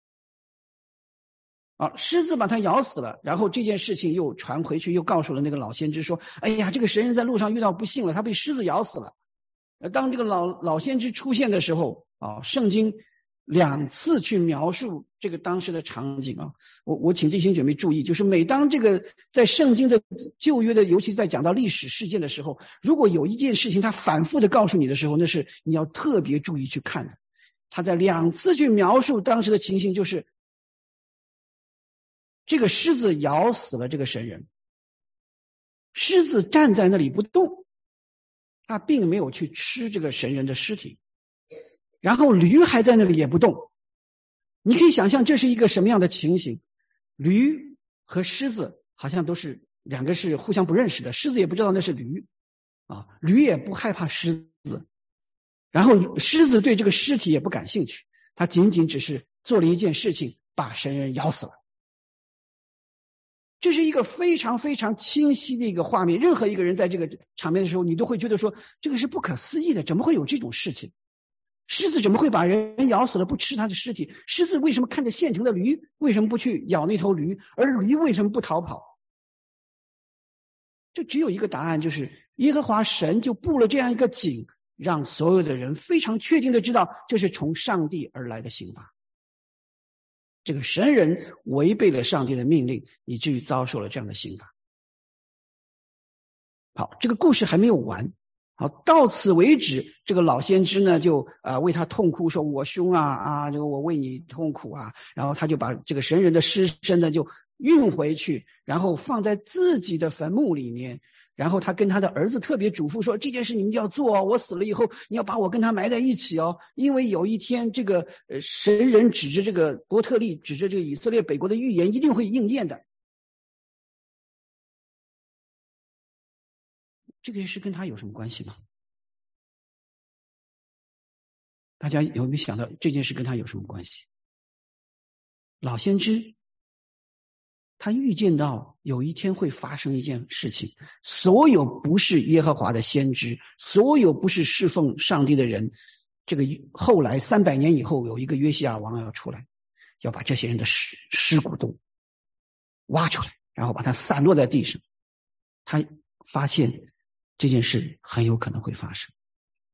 啊，狮子把他咬死了，然后这件事情又传回去，又告诉了那个老先知说：“哎呀，这个神人在路上遇到不幸了，他被狮子咬死了。”当这个老老先知出现的时候，啊，圣经两次去描述这个当时的场景啊。我我请弟兄姐妹注意，就是每当这个在圣经的旧约的，尤其是在讲到历史事件的时候，如果有一件事情他反复的告诉你的时候，那是你要特别注意去看的。他在两次去描述当时的情形，就是这个狮子咬死了这个神人，狮子站在那里不动，他并没有去吃这个神人的尸体，然后驴还在那里也不动。你可以想象这是一个什么样的情形，驴和狮子好像都是两个是互相不认识的，狮子也不知道那是驴啊，驴也不害怕狮子，然后狮子对这个尸体也不感兴趣，他仅仅只是做了一件事情，把神人咬死了。 这是一个非常非常清晰的一个画面，任何一个人在这个场面的时候，你都会觉得说这个是不可思议的，怎么会有这种事情？狮子怎么会把人咬死了不吃他的尸体？狮子为什么看着现成的驴，为什么不去咬那头驴？而驴为什么不逃跑？这只有一个答案，就是耶和华神就布了这样一个景，让所有的人非常确定的知道这是从上帝而来的刑罚。这个神人违背了上帝的命令，以至于遭受了这样的刑罚。好，这个故事还没有完。好，到此为止，这个老先知呢就啊、呃、为他痛哭，说我兄啊啊，这个我为你痛苦啊。然后他就把这个神人的尸身呢就运回去，然后放在自己的坟墓里面。然后他跟他的儿子特别嘱咐说，这件事你们要做哦，我死了以后你要把我跟他埋在一起哦，因为有一天这个呃神人指着这个伯特利，指着这个以色列北国的预言一定会应验的。这个事跟他有什么关系吗？大家有没有想到这件事跟他有什么关系？老先知他预见到有一天会发生一件事情，所有不是耶和华的先知，所有不是侍奉上帝的人，这个后来三百年以后有一个约西亚王要出来，要把这些人的尸尸骨都挖出来，然后把它散落在地上。他发现这件事很有可能会发生，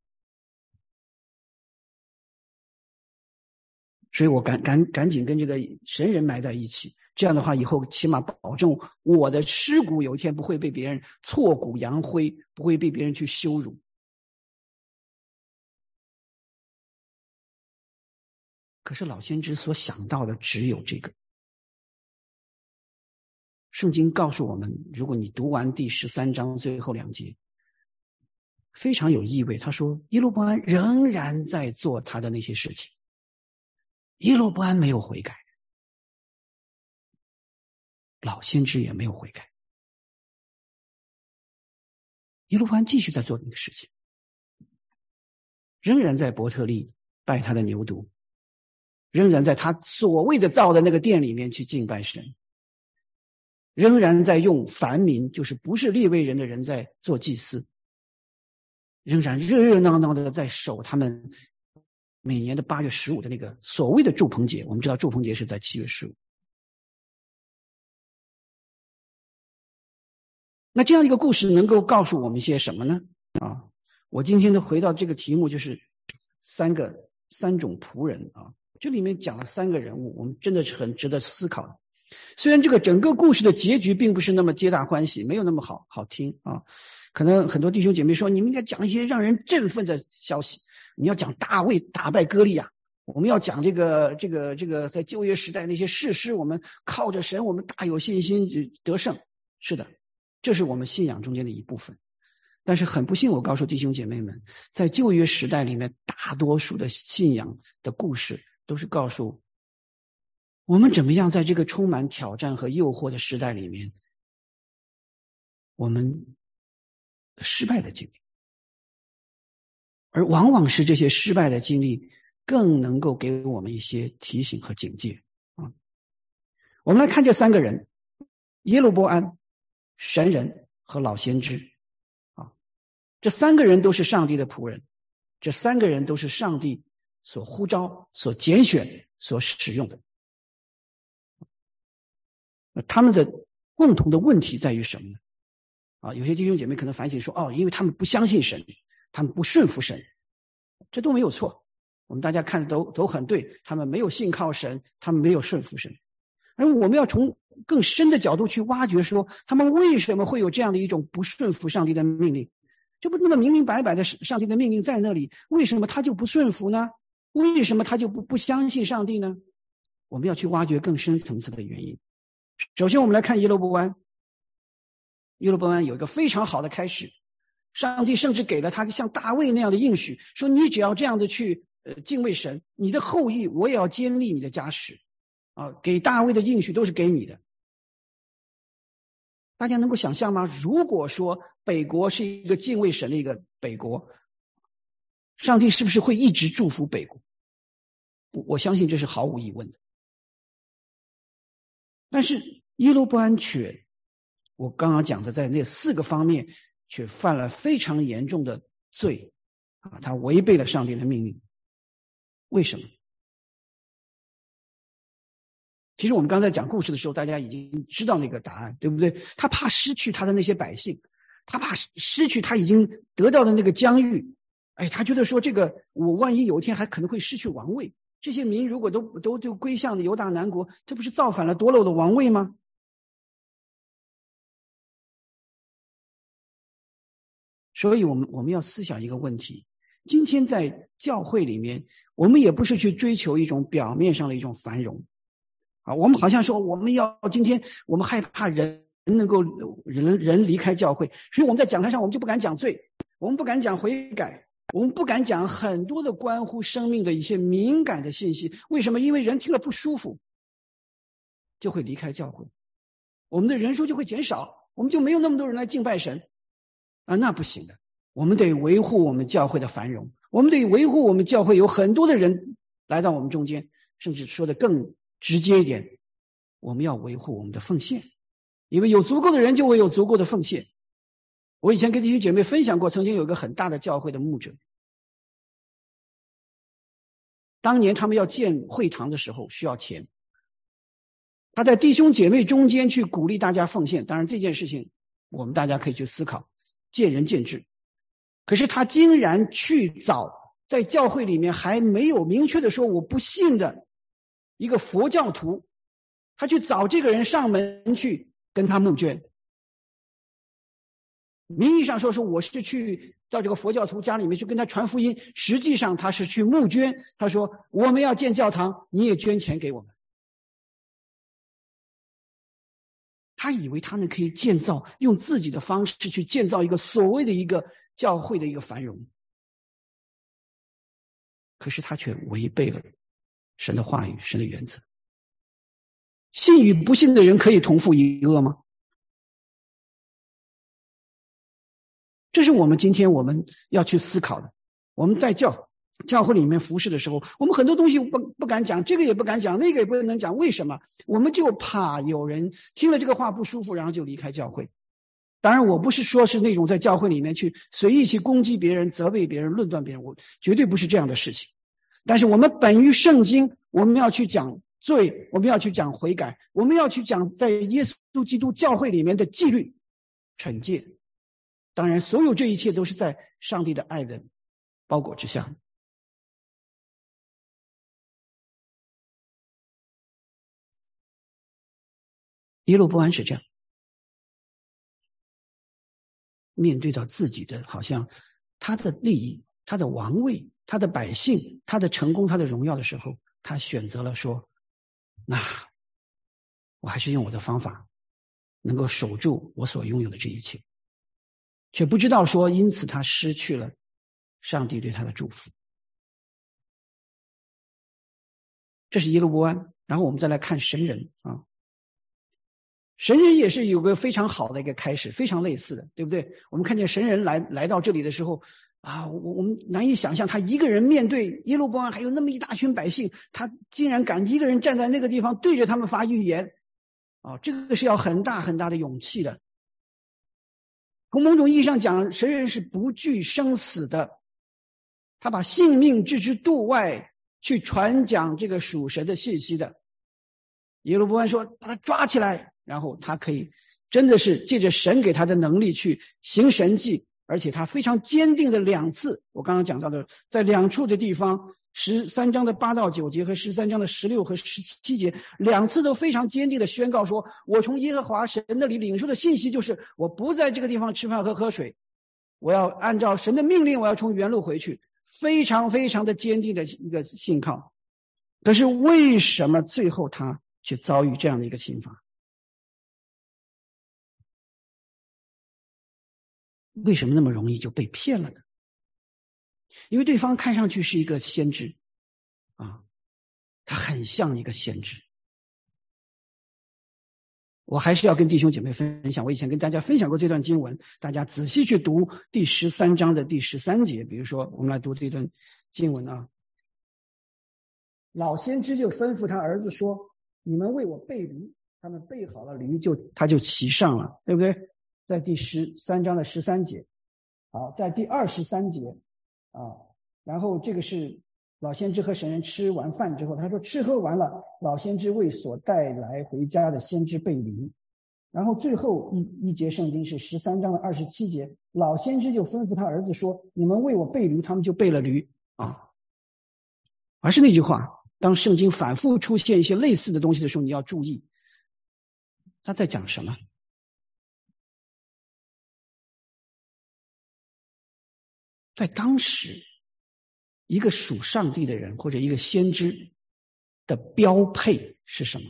所以我赶赶赶紧跟这个神人埋在一起，这样的话以后起码保证我的尸骨有一天不会被别人挫骨扬灰，不会被别人去羞辱。可是老先知所想到的只有这个。圣经告诉我们，如果你读完第十三章最后两节，非常有意味。他说耶罗波安仍然在做他的那些事情，耶罗波安没有悔改，老先知也没有悔改，耶罗波安继续在做那个事情，仍然在伯特利拜他的牛犊，仍然在他所谓的造的那个殿里面去敬拜神，仍然在用凡民，就是不是利未人的人在做祭司，仍然热热闹闹的在守他们每年的八月十五的那个所谓的祝棚节。我们知道祝棚节是在七月十五。那这样一个故事能够告诉我们些什么呢？啊，我今天的回到这个题目，就是三个三种仆人啊。这里面讲了三个人物，我们真的是很值得思考的。虽然这个整个故事的结局并不是那么皆大欢喜，没有那么好好听啊，可能很多弟兄姐妹说，你们应该讲一些让人振奋的消息，你要讲大卫打败歌利亚，我们要讲这个这个这个在旧约时代那些士师，我们靠着神，我们大有信心得胜。是的，这是我们信仰中间的一部分。但是很不幸，我告诉弟兄姐妹们，在旧约时代里面，大多数的信仰的故事都是告诉我们怎么样在这个充满挑战和诱惑的时代里面，我们失败的经历。而往往是这些失败的经历更能够给我们一些提醒和警戒啊。我们来看这三个人，耶罗波安、神人和老先知啊，这三个人都是上帝的仆人，这三个人都是上帝所呼召、所拣选、所使用的。他们的共同的问题在于什么呢？啊，有些弟兄姐妹可能反省说，哦，因为他们不相信神，他们不顺服神，这都没有错。我们大家看的都都很对，他们没有信靠神，他们没有顺服神。而我们要从更深的角度去挖掘说，他们为什么会有这样的一种不顺服上帝的命令？这不那么明明白白的上帝的命令在那里，为什么他就不顺服呢？为什么他就不不相信上帝呢？我们要去挖掘更深层次的原因。首先我们来看耶罗波安。耶罗波安有一个非常好的开始，上帝甚至给了他像大卫那样的应许，说你只要这样的去呃敬畏神，你的后裔我也要坚立你的家室啊，给大卫的应许都是给你的。大家能够想象吗？如果说北国是一个敬畏神的一个北国，上帝是不是会一直祝福北国？我相信这是毫无疑问的。但是耶罗波安却，我刚刚讲的在那四个方面却犯了非常严重的罪啊，他违背了上帝的命令。为什么？其实我们刚才讲故事的时候，大家已经知道那个答案，对不对？他怕失去他的那些百姓，他怕失去他已经得到的那个疆域。哎，他觉得说这个我万一有一天还可能会失去王位，这些民如果都都就归向犹大南国，这不是造反了夺了我的王位吗？所以我们我们要思想一个问题，今天在教会里面，我们也不是去追求一种表面上的一种繁荣啊，我们好像说我们要今天我们害怕人能够人人离开教会，所以我们在讲台上我们就不敢讲罪，我们不敢讲悔改，我们不敢讲很多的关乎生命的一些敏感的信息。为什么？因为人听了不舒服，就会离开教会，我们的人数就会减少，我们就没有那么多人来敬拜神啊，那不行的。我们得维护我们教会的繁荣，我们得维护我们教会有很多的人来到我们中间，甚至说的更直接一点，我们要维护我们的奉献，因为有足够的人就会有足够的奉献。我以前跟弟兄姐妹分享过，曾经有一个很大的教会的牧者，当年他们要建会堂的时候需要钱，他在弟兄姐妹中间去鼓励大家奉献，当然这件事情我们大家可以去思考，见仁见智。可是他竟然去找在教会里面还没有明确的说我不信的一个佛教徒，他去找这个人上门去跟他募捐，名义上说说我是去到这个佛教徒家里面去跟他传福音，实际上他是去募捐，他说我们要建教堂，你也捐钱给我们。他以为他们可以建造，用自己的方式去建造一个所谓的一个教会的一个繁荣，可是他却违背了神的话语，神的原则。信与不信的人可以同负一恶吗？这是我们今天我们要去思考的。我们在教教会里面服侍的时候，我们很多东西不不敢讲，这个也不敢讲，那个也不能讲。为什么？我们就怕有人听了这个话不舒服，然后就离开教会。当然我不是说是那种在教会里面去随意去攻击别人，责备别人，论断别人，我绝对不是这样的事情。但是我们本于圣经，我们要去讲罪，我们要去讲悔改，我们要去讲在耶稣基督教会里面的纪律惩戒。当然所有这一切都是在上帝的爱的包裹之下。耶罗波安是这样，面对到自己的好像他的利益，他的王位，他的百姓，他的成功，他的荣耀的时候，他选择了说，那我还是用我的方法能够守住我所拥有的这一切，却不知道说因此他失去了上帝对他的祝福。这是耶罗波安。然后我们再来看神人啊，神人也是有个非常好的一个开始，非常类似的，对不对？我们看见神人来来到这里的时候啊，我我们难以想象他一个人面对耶罗波安还有那么一大群百姓，他竟然敢一个人站在那个地方对着他们发预言啊，这个是要很大很大的勇气的。从某种意义上讲，神人是不惧生死的，他把性命置之度外去传讲这个属神的信息的。耶罗波安说把他抓起来，然后他可以真的是借着神给他的能力去行神迹，而且他非常坚定的两次，我刚刚讲到的在两处的地方，十三章的八到九节和十三章的十六和十七节，两次都非常坚定的宣告说，我从耶和华神那里领受的信息就是我不在这个地方吃饭喝喝水，我要按照神的命令，我要从原路回去，非常非常的坚定的一个信靠。可是为什么最后他却遭遇这样的一个刑罚？为什么那么容易就被骗了呢？因为对方看上去是一个先知啊，他很像一个先知。我还是要跟弟兄姐妹分享，我以前跟大家分享过这段经文，大家仔细去读第十三章的第十三节。比如说我们来读这段经文啊，老先知就吩咐他儿子说，你们为我背离， 他们备好了驴就他就骑上了，对不对？在第十三章的十三节，好，在第二十三节啊，然后这个是老先知和神人吃完饭之后，他说吃喝完了，老先知为所带来回家的先知备驴。然后最后一一节圣经是十三章的二十七节，老先知就吩咐他儿子说：“你们为我备驴。”他们就备了驴啊。还是那句话，当圣经反复出现一些类似的东西的时候，你要注意他在讲什么。在当时，一个属上帝的人或者一个先知的标配是什么？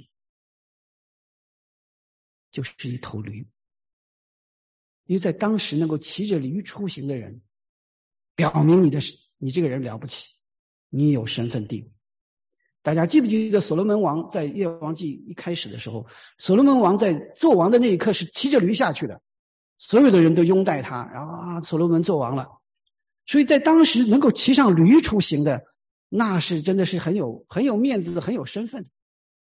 就是一头驴。因为在当时能够骑着驴出行的人，表明你的你这个人了不起，你有身份地位。大家记不记得所罗门王在列王记一开始的时候，所罗门王在做王的那一刻是骑着驴下去的，所有的人都拥戴他，然后啊，所罗门做王了。所以在当时能够骑上驴出行的，那是真的是很有很有面子的，很有身份的。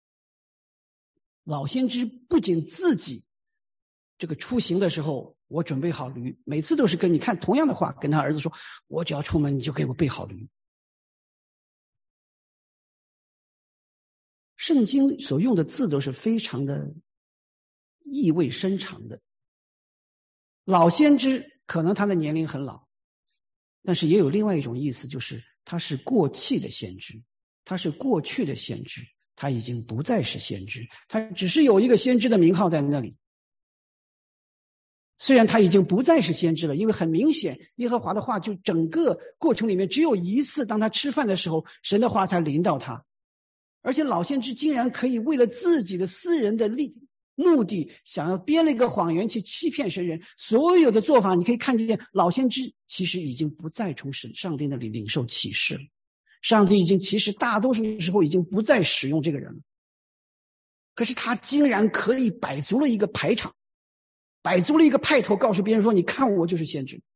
老先知不仅自己这个出行的时候，我准备好驴，每次都是跟你看同样的话，跟他儿子说，我只要出门你就给我备好驴。圣经所用的字都是非常的意味深长的。老先知可能他的年龄很老，但是也有另外一种意思，就是他是过气的先知，他是过去的先知，他已经不再是先知，他只是有一个先知的名号在那里。虽然他已经不再是先知了，因为很明显耶和华的话就整个过程里面只有一次，当他吃饭的时候，神的话才临到他。而且老先知竟然可以为了自己的私人的利目的，想要编了一个谎言去欺骗神人，所有的做法你可以看见老先知其实已经不再从神上帝那里领受启示了。上帝已经其实大多数时候已经不再使用这个人了，可是他竟然可以摆足了一个排场，摆足了一个派头，告诉别人说，你看我就是先知。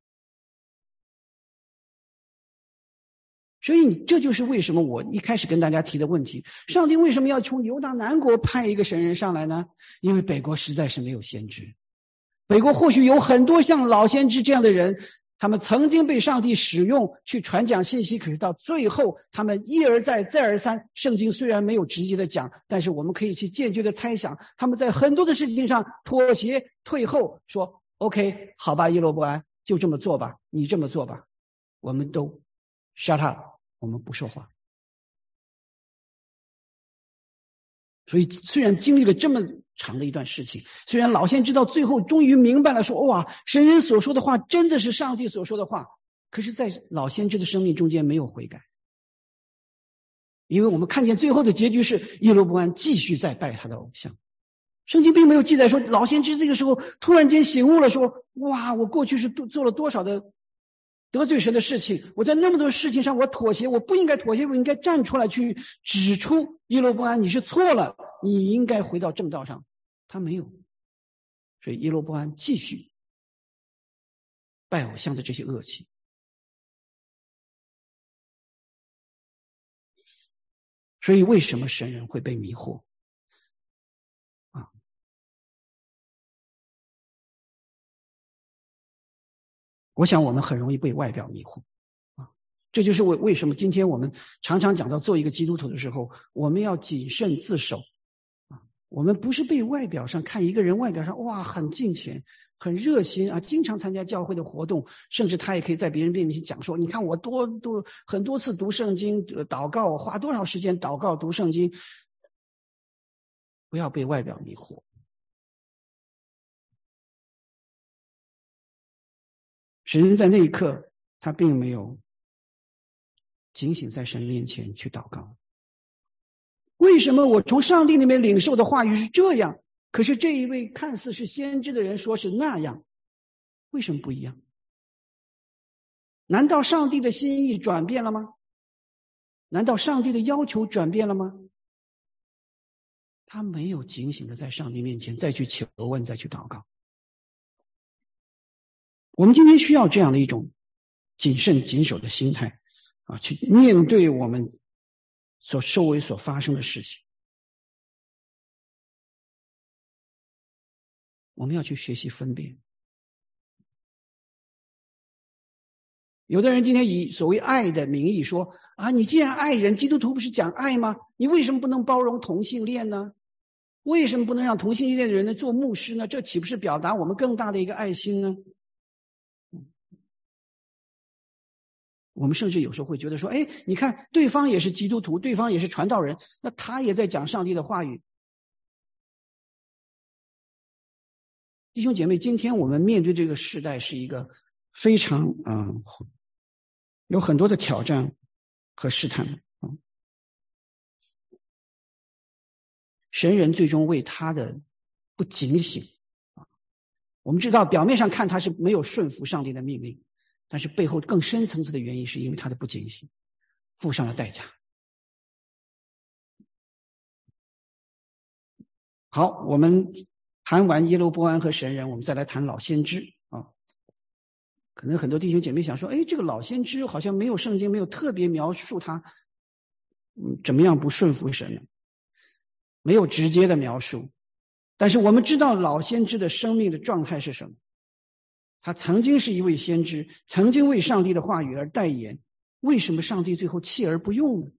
所以这就是为什么我一开始跟大家提的问题，上帝为什么要从犹大南国派一个神人上来呢？因为北国实在是没有先知。北国或许有很多像老先知这样的人，他们曾经被上帝使用去传讲信息，可是到最后他们一而再再而三，圣经虽然没有直接的讲，但是我们可以去间接的猜想，他们在很多的事情上妥协退后，说 OK 好吧，耶罗波安就这么做吧，你这么做吧，我们都 shut up， 我们不说话。所以虽然经历了这么长的一段事情，虽然老先知到最后终于明白了说，哇，神人所说的话真的是上帝所说的话，可是在老先知的生命中间没有悔改。因为我们看见最后的结局是耶罗波安继续在拜他的偶像。圣经并没有记载说老先知这个时候突然间醒悟了，说哇，我过去是做了多少的得罪神的事情，我在那么多事情上我妥协，我不应该妥协，我应该站出来去指出耶罗波安你是错了，你应该回到正道上。他没有，所以耶罗波安继续拜偶像的这些恶行。所以为什么神人会被迷惑啊？我想我们很容易被外表迷惑啊，这就是为为什么今天我们常常讲到做一个基督徒的时候，我们要谨慎自守啊。我们不是被外表上看一个人外表上哇很敬虔很热心啊，经常参加教会的活动，甚至他也可以在别人面前讲说，你看我多多很多次读圣经祷告，我花多少时间祷告读圣经。不要被外表迷惑。神在那一刻他并没有警醒在神面前去祷告。为什么我从上帝那边领受的话语是这样，可是这一位看似是先知的人说是那样，为什么不一样？难道上帝的心意转变了吗？难道上帝的要求转变了吗？他没有警醒的在上帝面前再去求问，再去祷告。我们今天需要这样的一种谨慎谨守的心态啊，去面对我们所周围所发生的事情。 我们要去学习分辨。有的人今天以所谓爱的名义说啊，你既然爱人，基督徒不是讲爱吗？你为什么不能包容同性恋呢？为什么不能让同性恋的人呢做牧师呢？这岂不是表达我们更大的一个爱心呢？我们甚至有时候会觉得说，哎，你看对方也是基督徒，对方也是传道人，那他也在讲上帝的话语。弟兄姐妹，今天我们面对这个时代是一个非常啊、嗯，有很多的挑战和试探啊。神人最终为他的不警醒啊，我们知道表面上看他是没有顺服上帝的命令，但是背后更深层次的原因是因为他的不警醒，付上了代价。好，我们谈完耶罗波安和神人，我们再来谈老先知啊。可能很多弟兄姐妹想说，哎，这个老先知好像没有圣经没有特别描述他嗯怎么样不顺服神呢？没有直接的描述。但是我们知道老先知的生命的状态是什么？他曾经是一位先知，曾经为上帝的话语而代言，为什么上帝最后弃而不用呢？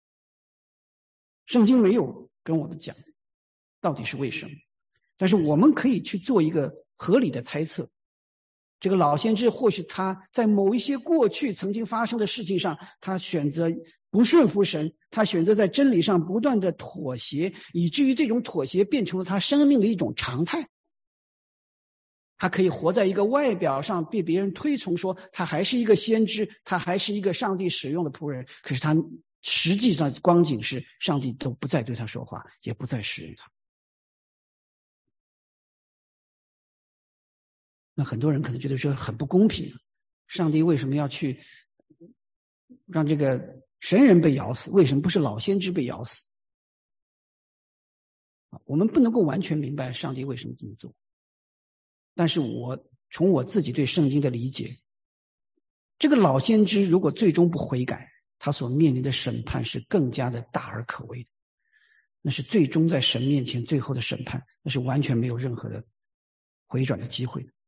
圣经没有跟我们讲到底是为什么，但是我们可以去做一个合理的猜测。这个老先知或许他在某一些过去曾经发生的事情上，他选择不顺服神，他选择在真理上不断的妥协，以至于这种妥协变成了他生命的一种常态。他可以活在一个外表上被别人推崇说他还是一个先知，他还是一个上帝使用的仆人，可是他实际上光景是上帝都不再对他说话，也不再使用他。那很多人可能觉得说很不公平，上帝为什么要去让这个神人被咬死？为什么不是老先知被咬死？我们不能够完全明白上帝为什么这么做，但是我从我自己对圣经的理解，这个老先知如果最终不悔改，他所面临的审判是更加的大而可畏的，那是最终在神面前最后的审判，那是完全没有任何的回转的机会的。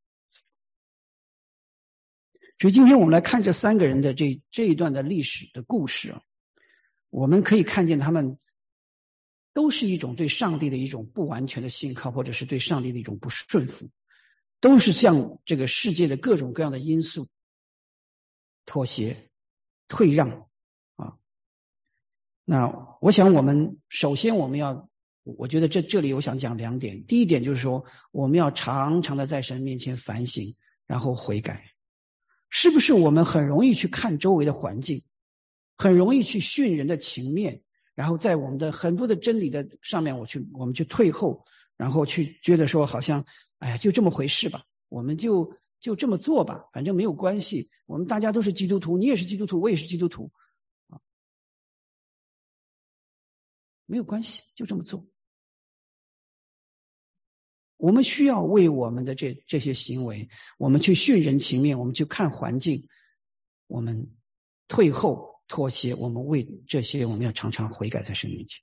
所以今天我们来看这三个人的这这一段的历史的故事啊，我们可以看见他们都是一种对上帝的一种不完全的信靠，或者是对上帝的一种不顺服，都是向这个世界的各种各样的因素妥协退让啊。那我想我们首先我们要，我觉得这这里我想讲两点。第一点就是说，我们要常常的在神面前反省，然后悔改。是不是我们很容易去看周围的环境，很容易去训人的情面，然后在我们的很多的真理的上面我去我们去退后，然后去觉得说好像哎呀就这么回事吧，我们就就这么做吧，反正没有关系，我们大家都是基督徒，你也是基督徒，我也是基督徒啊，没有关系，就这么做。我们需要为我们的这这些行为，我们去训人情面，我们去看环境，我们退后妥协，我们为这些我们要常常悔改在神面前。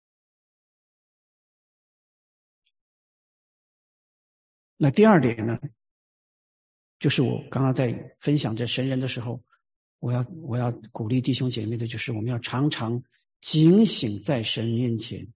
那第二点呢，就是我刚刚在分享这神人的时候，我要我要鼓励弟兄姐妹的就是我们要常常警醒在神面前。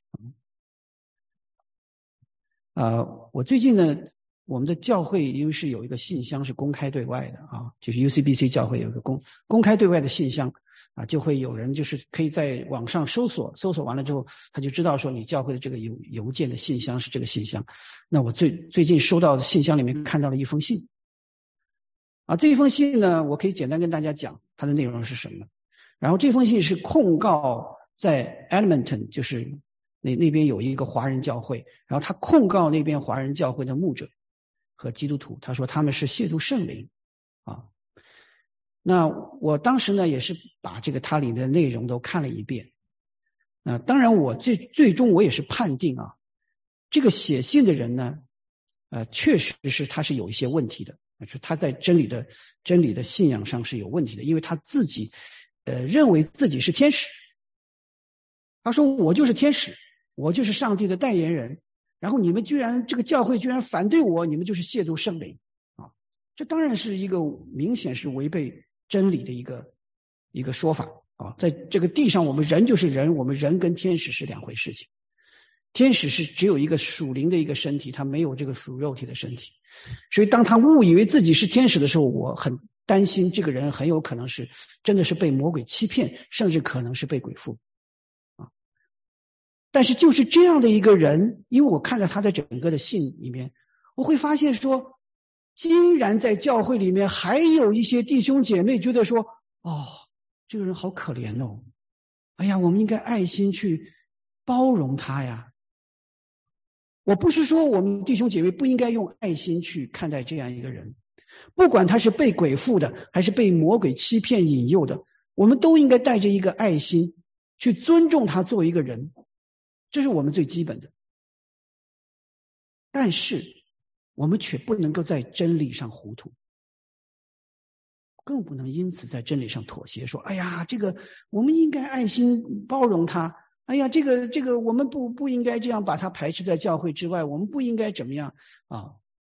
呃，我最近呢，我们的教会因为是有一个信箱是公开对外的啊，就是 U C B C 教会有一个公公开对外的信箱啊，就会有人就是可以在网上搜索，搜索完了之后，他就知道说你教会的这个邮邮件的信箱是这个信箱。那我最最近收到的信箱里面看到了一封信啊，这一封信呢，我可以简单跟大家讲它的内容是什么。然后这封信是控告在 Edmonton， 就是那那边有一个华人教会，然后他控告那边华人教会的牧者和基督徒，他说他们是亵渎圣灵啊。那我当时呢也是把这个他里面的内容都看了一遍。那当然我最最终我也是判定啊，这个写信的人呢，呃，确实是他是有一些问题的，就是他在真理的真理的信仰上是有问题的，因为他自己呃认为自己是天使。他说我就是天使，我就是上帝的代言人， 然后你们居然这个教会居然反对我，你们就是亵渎圣灵啊！这当然是一个明显是违背真理的一个一个说法啊！在这个地上，我们人就是人，我们人跟天使是两回事情。天使是只有一个属灵的一个身体，他没有这个属肉体的身体，所以当他误以为自己是天使的时候，我很担心这个人很有可能是真的是被魔鬼欺骗，甚至可能是被鬼附啊！但是就是这样的一个人，因为我看到他在整个的信里面，我会发现说，竟然在教会里面还有一些弟兄姐妹觉得说，哦，这个人好可怜哦，哎呀，我们应该爱心去包容他呀。我不是说我们弟兄姐妹不应该用爱心去看待这样一个人，不管他是被鬼附的还是被魔鬼欺骗引诱的，我们都应该带着一个爱心去尊重他作为一个人，这是我们最基本的。但是我们却不能够在真理上糊涂，更不能因此在真理上妥协，说哎呀，这个我们应该爱心包容他，哎呀，这个这个我们不不应该这样把他排斥在教会之外，我们不应该怎么样啊？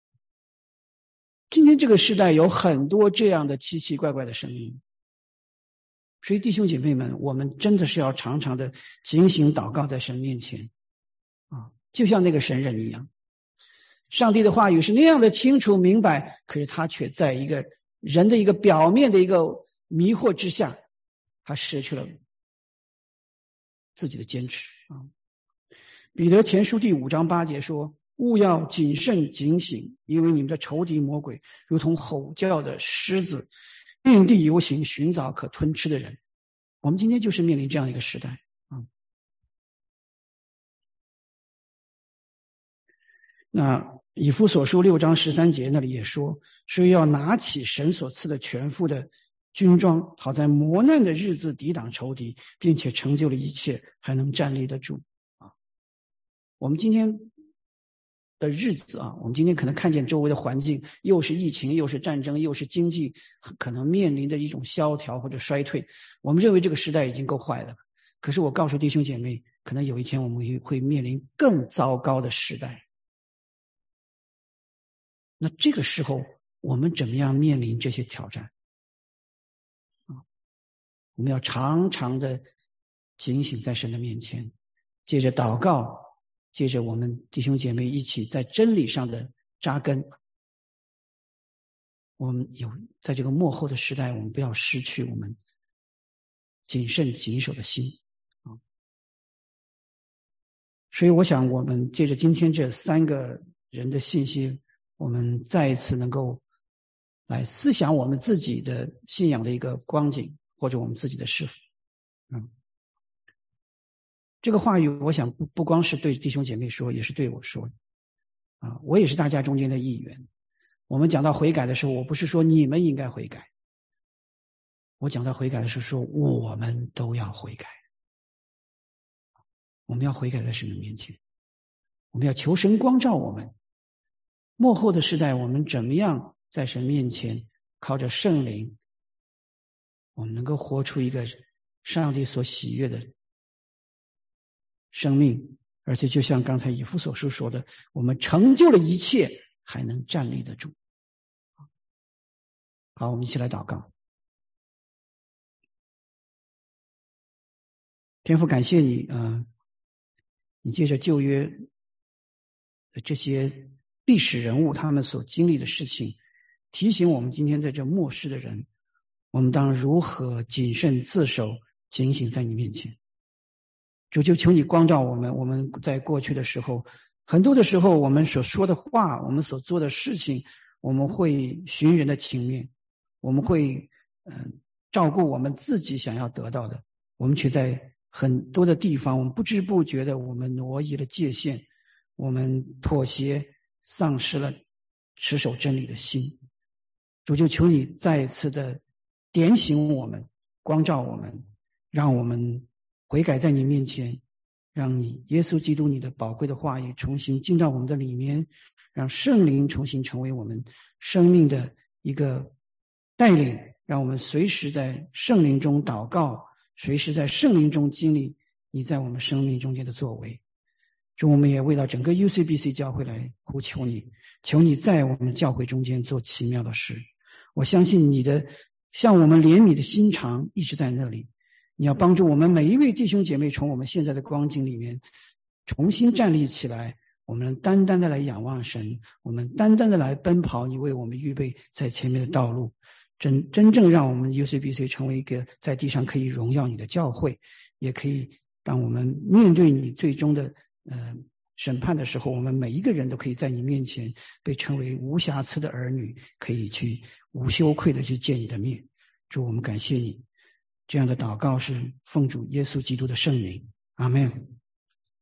今天这个时代有很多这样的奇奇怪怪的声音，所以弟兄姐妹们，我们真的是要常常的警醒祷告在神面前啊，就像那个神人一样，上帝的话语是那样的清楚明白，可是他却在一个人的一个表面的一个迷惑之下，他失去了自己的坚持啊。彼得前书第五章八节说，务要谨慎警醒，因为你们的仇敌魔鬼如同吼叫的狮子，遍地游行，寻找可吞吃的人。我们今天就是面临这样一个时代啊。那以弗所书六章十三节那里也说，所以要拿起神所赐的全副的军装，好在磨难的日子抵挡仇敌，并且成就了一切，还能站立得住啊。我们今天的日子啊，我们今天可能看见周围的环境，又是疫情，又是战争，又是经济可能面临的一种萧条或者衰退，我们认为这个时代已经够坏了。可是我告诉弟兄姐妹，可能有一天我们会面临更糟糕的时代。那这个时候我们怎么样面临这些挑战啊？我们要常常的警醒在神的面前，借着祷告，借着我们弟兄姐妹一起在真理上的扎根，我们有在这个末后的时代，我们不要失去我们谨慎谨守的心啊。所以我想我们借着今天这三个人的信息，我们再一次能够来思想我们自己的信仰的一个光景，或者我们自己的侍奉。嗯，这个话语我想不不光是对弟兄姐妹说，也是对我说的啊，我也是大家中间的一员。我们讲到悔改的时候，我不是说你们应该悔改，我讲到悔改的时候说我们都要悔改，我们要悔改在神的面前，我们要求神光照我们。末后的时代，我们怎么样在神面前靠着圣灵，我们能够活出一个上帝所喜悦的生命，而且就像刚才以弗所书说的，我们成就了一切，还能站立得住。好，我们一起来祷告。天父，感谢你啊、呃，你借着旧约的这些历史人物他们所经历的事情，提醒我们今天在这末世的人，我们当如何谨慎自守，警醒在你面前。主，就求你光照我们，我们在过去的时候，很多的时候我们所说的话，我们所做的事情，我们会寻人的情面，我们会嗯、呃、照顾我们自己想要得到的，我们却在很多的地方，我们不知不觉的我们挪移了界限，我们妥协，丧失了持守真理的心。主，就求你再一次的点醒我们，光照我们，让我们悔改在你面前，让你耶稣基督你的宝贵的话语重新进到我们的里面，让圣灵重新成为我们生命的一个带领，让我们随时在圣灵中祷告，随时在圣灵中经历你在我们生命中间的作为。 主，我们也为了整个 U C B C 教会来呼求你，求你在我们教会中间做奇妙的事。我相信你的向我们怜悯的心肠一直在那里，你要帮助我们每一位弟兄姐妹从我们现在的光景里面重新站立起来，我们单单的来仰望神，我们单单的来奔跑你为我们预备在前面的道路，真真正让我们 U C B C 成为一个在地上可以荣耀你的教会，也可以当我们面对你最终的呃审判的时候，我们每一个人都可以在你面前被称为无瑕疵的儿女，可以去无羞愧的去见你的面。主，我们感谢你，这样的祷告是奉主耶稣基督的圣名，阿们。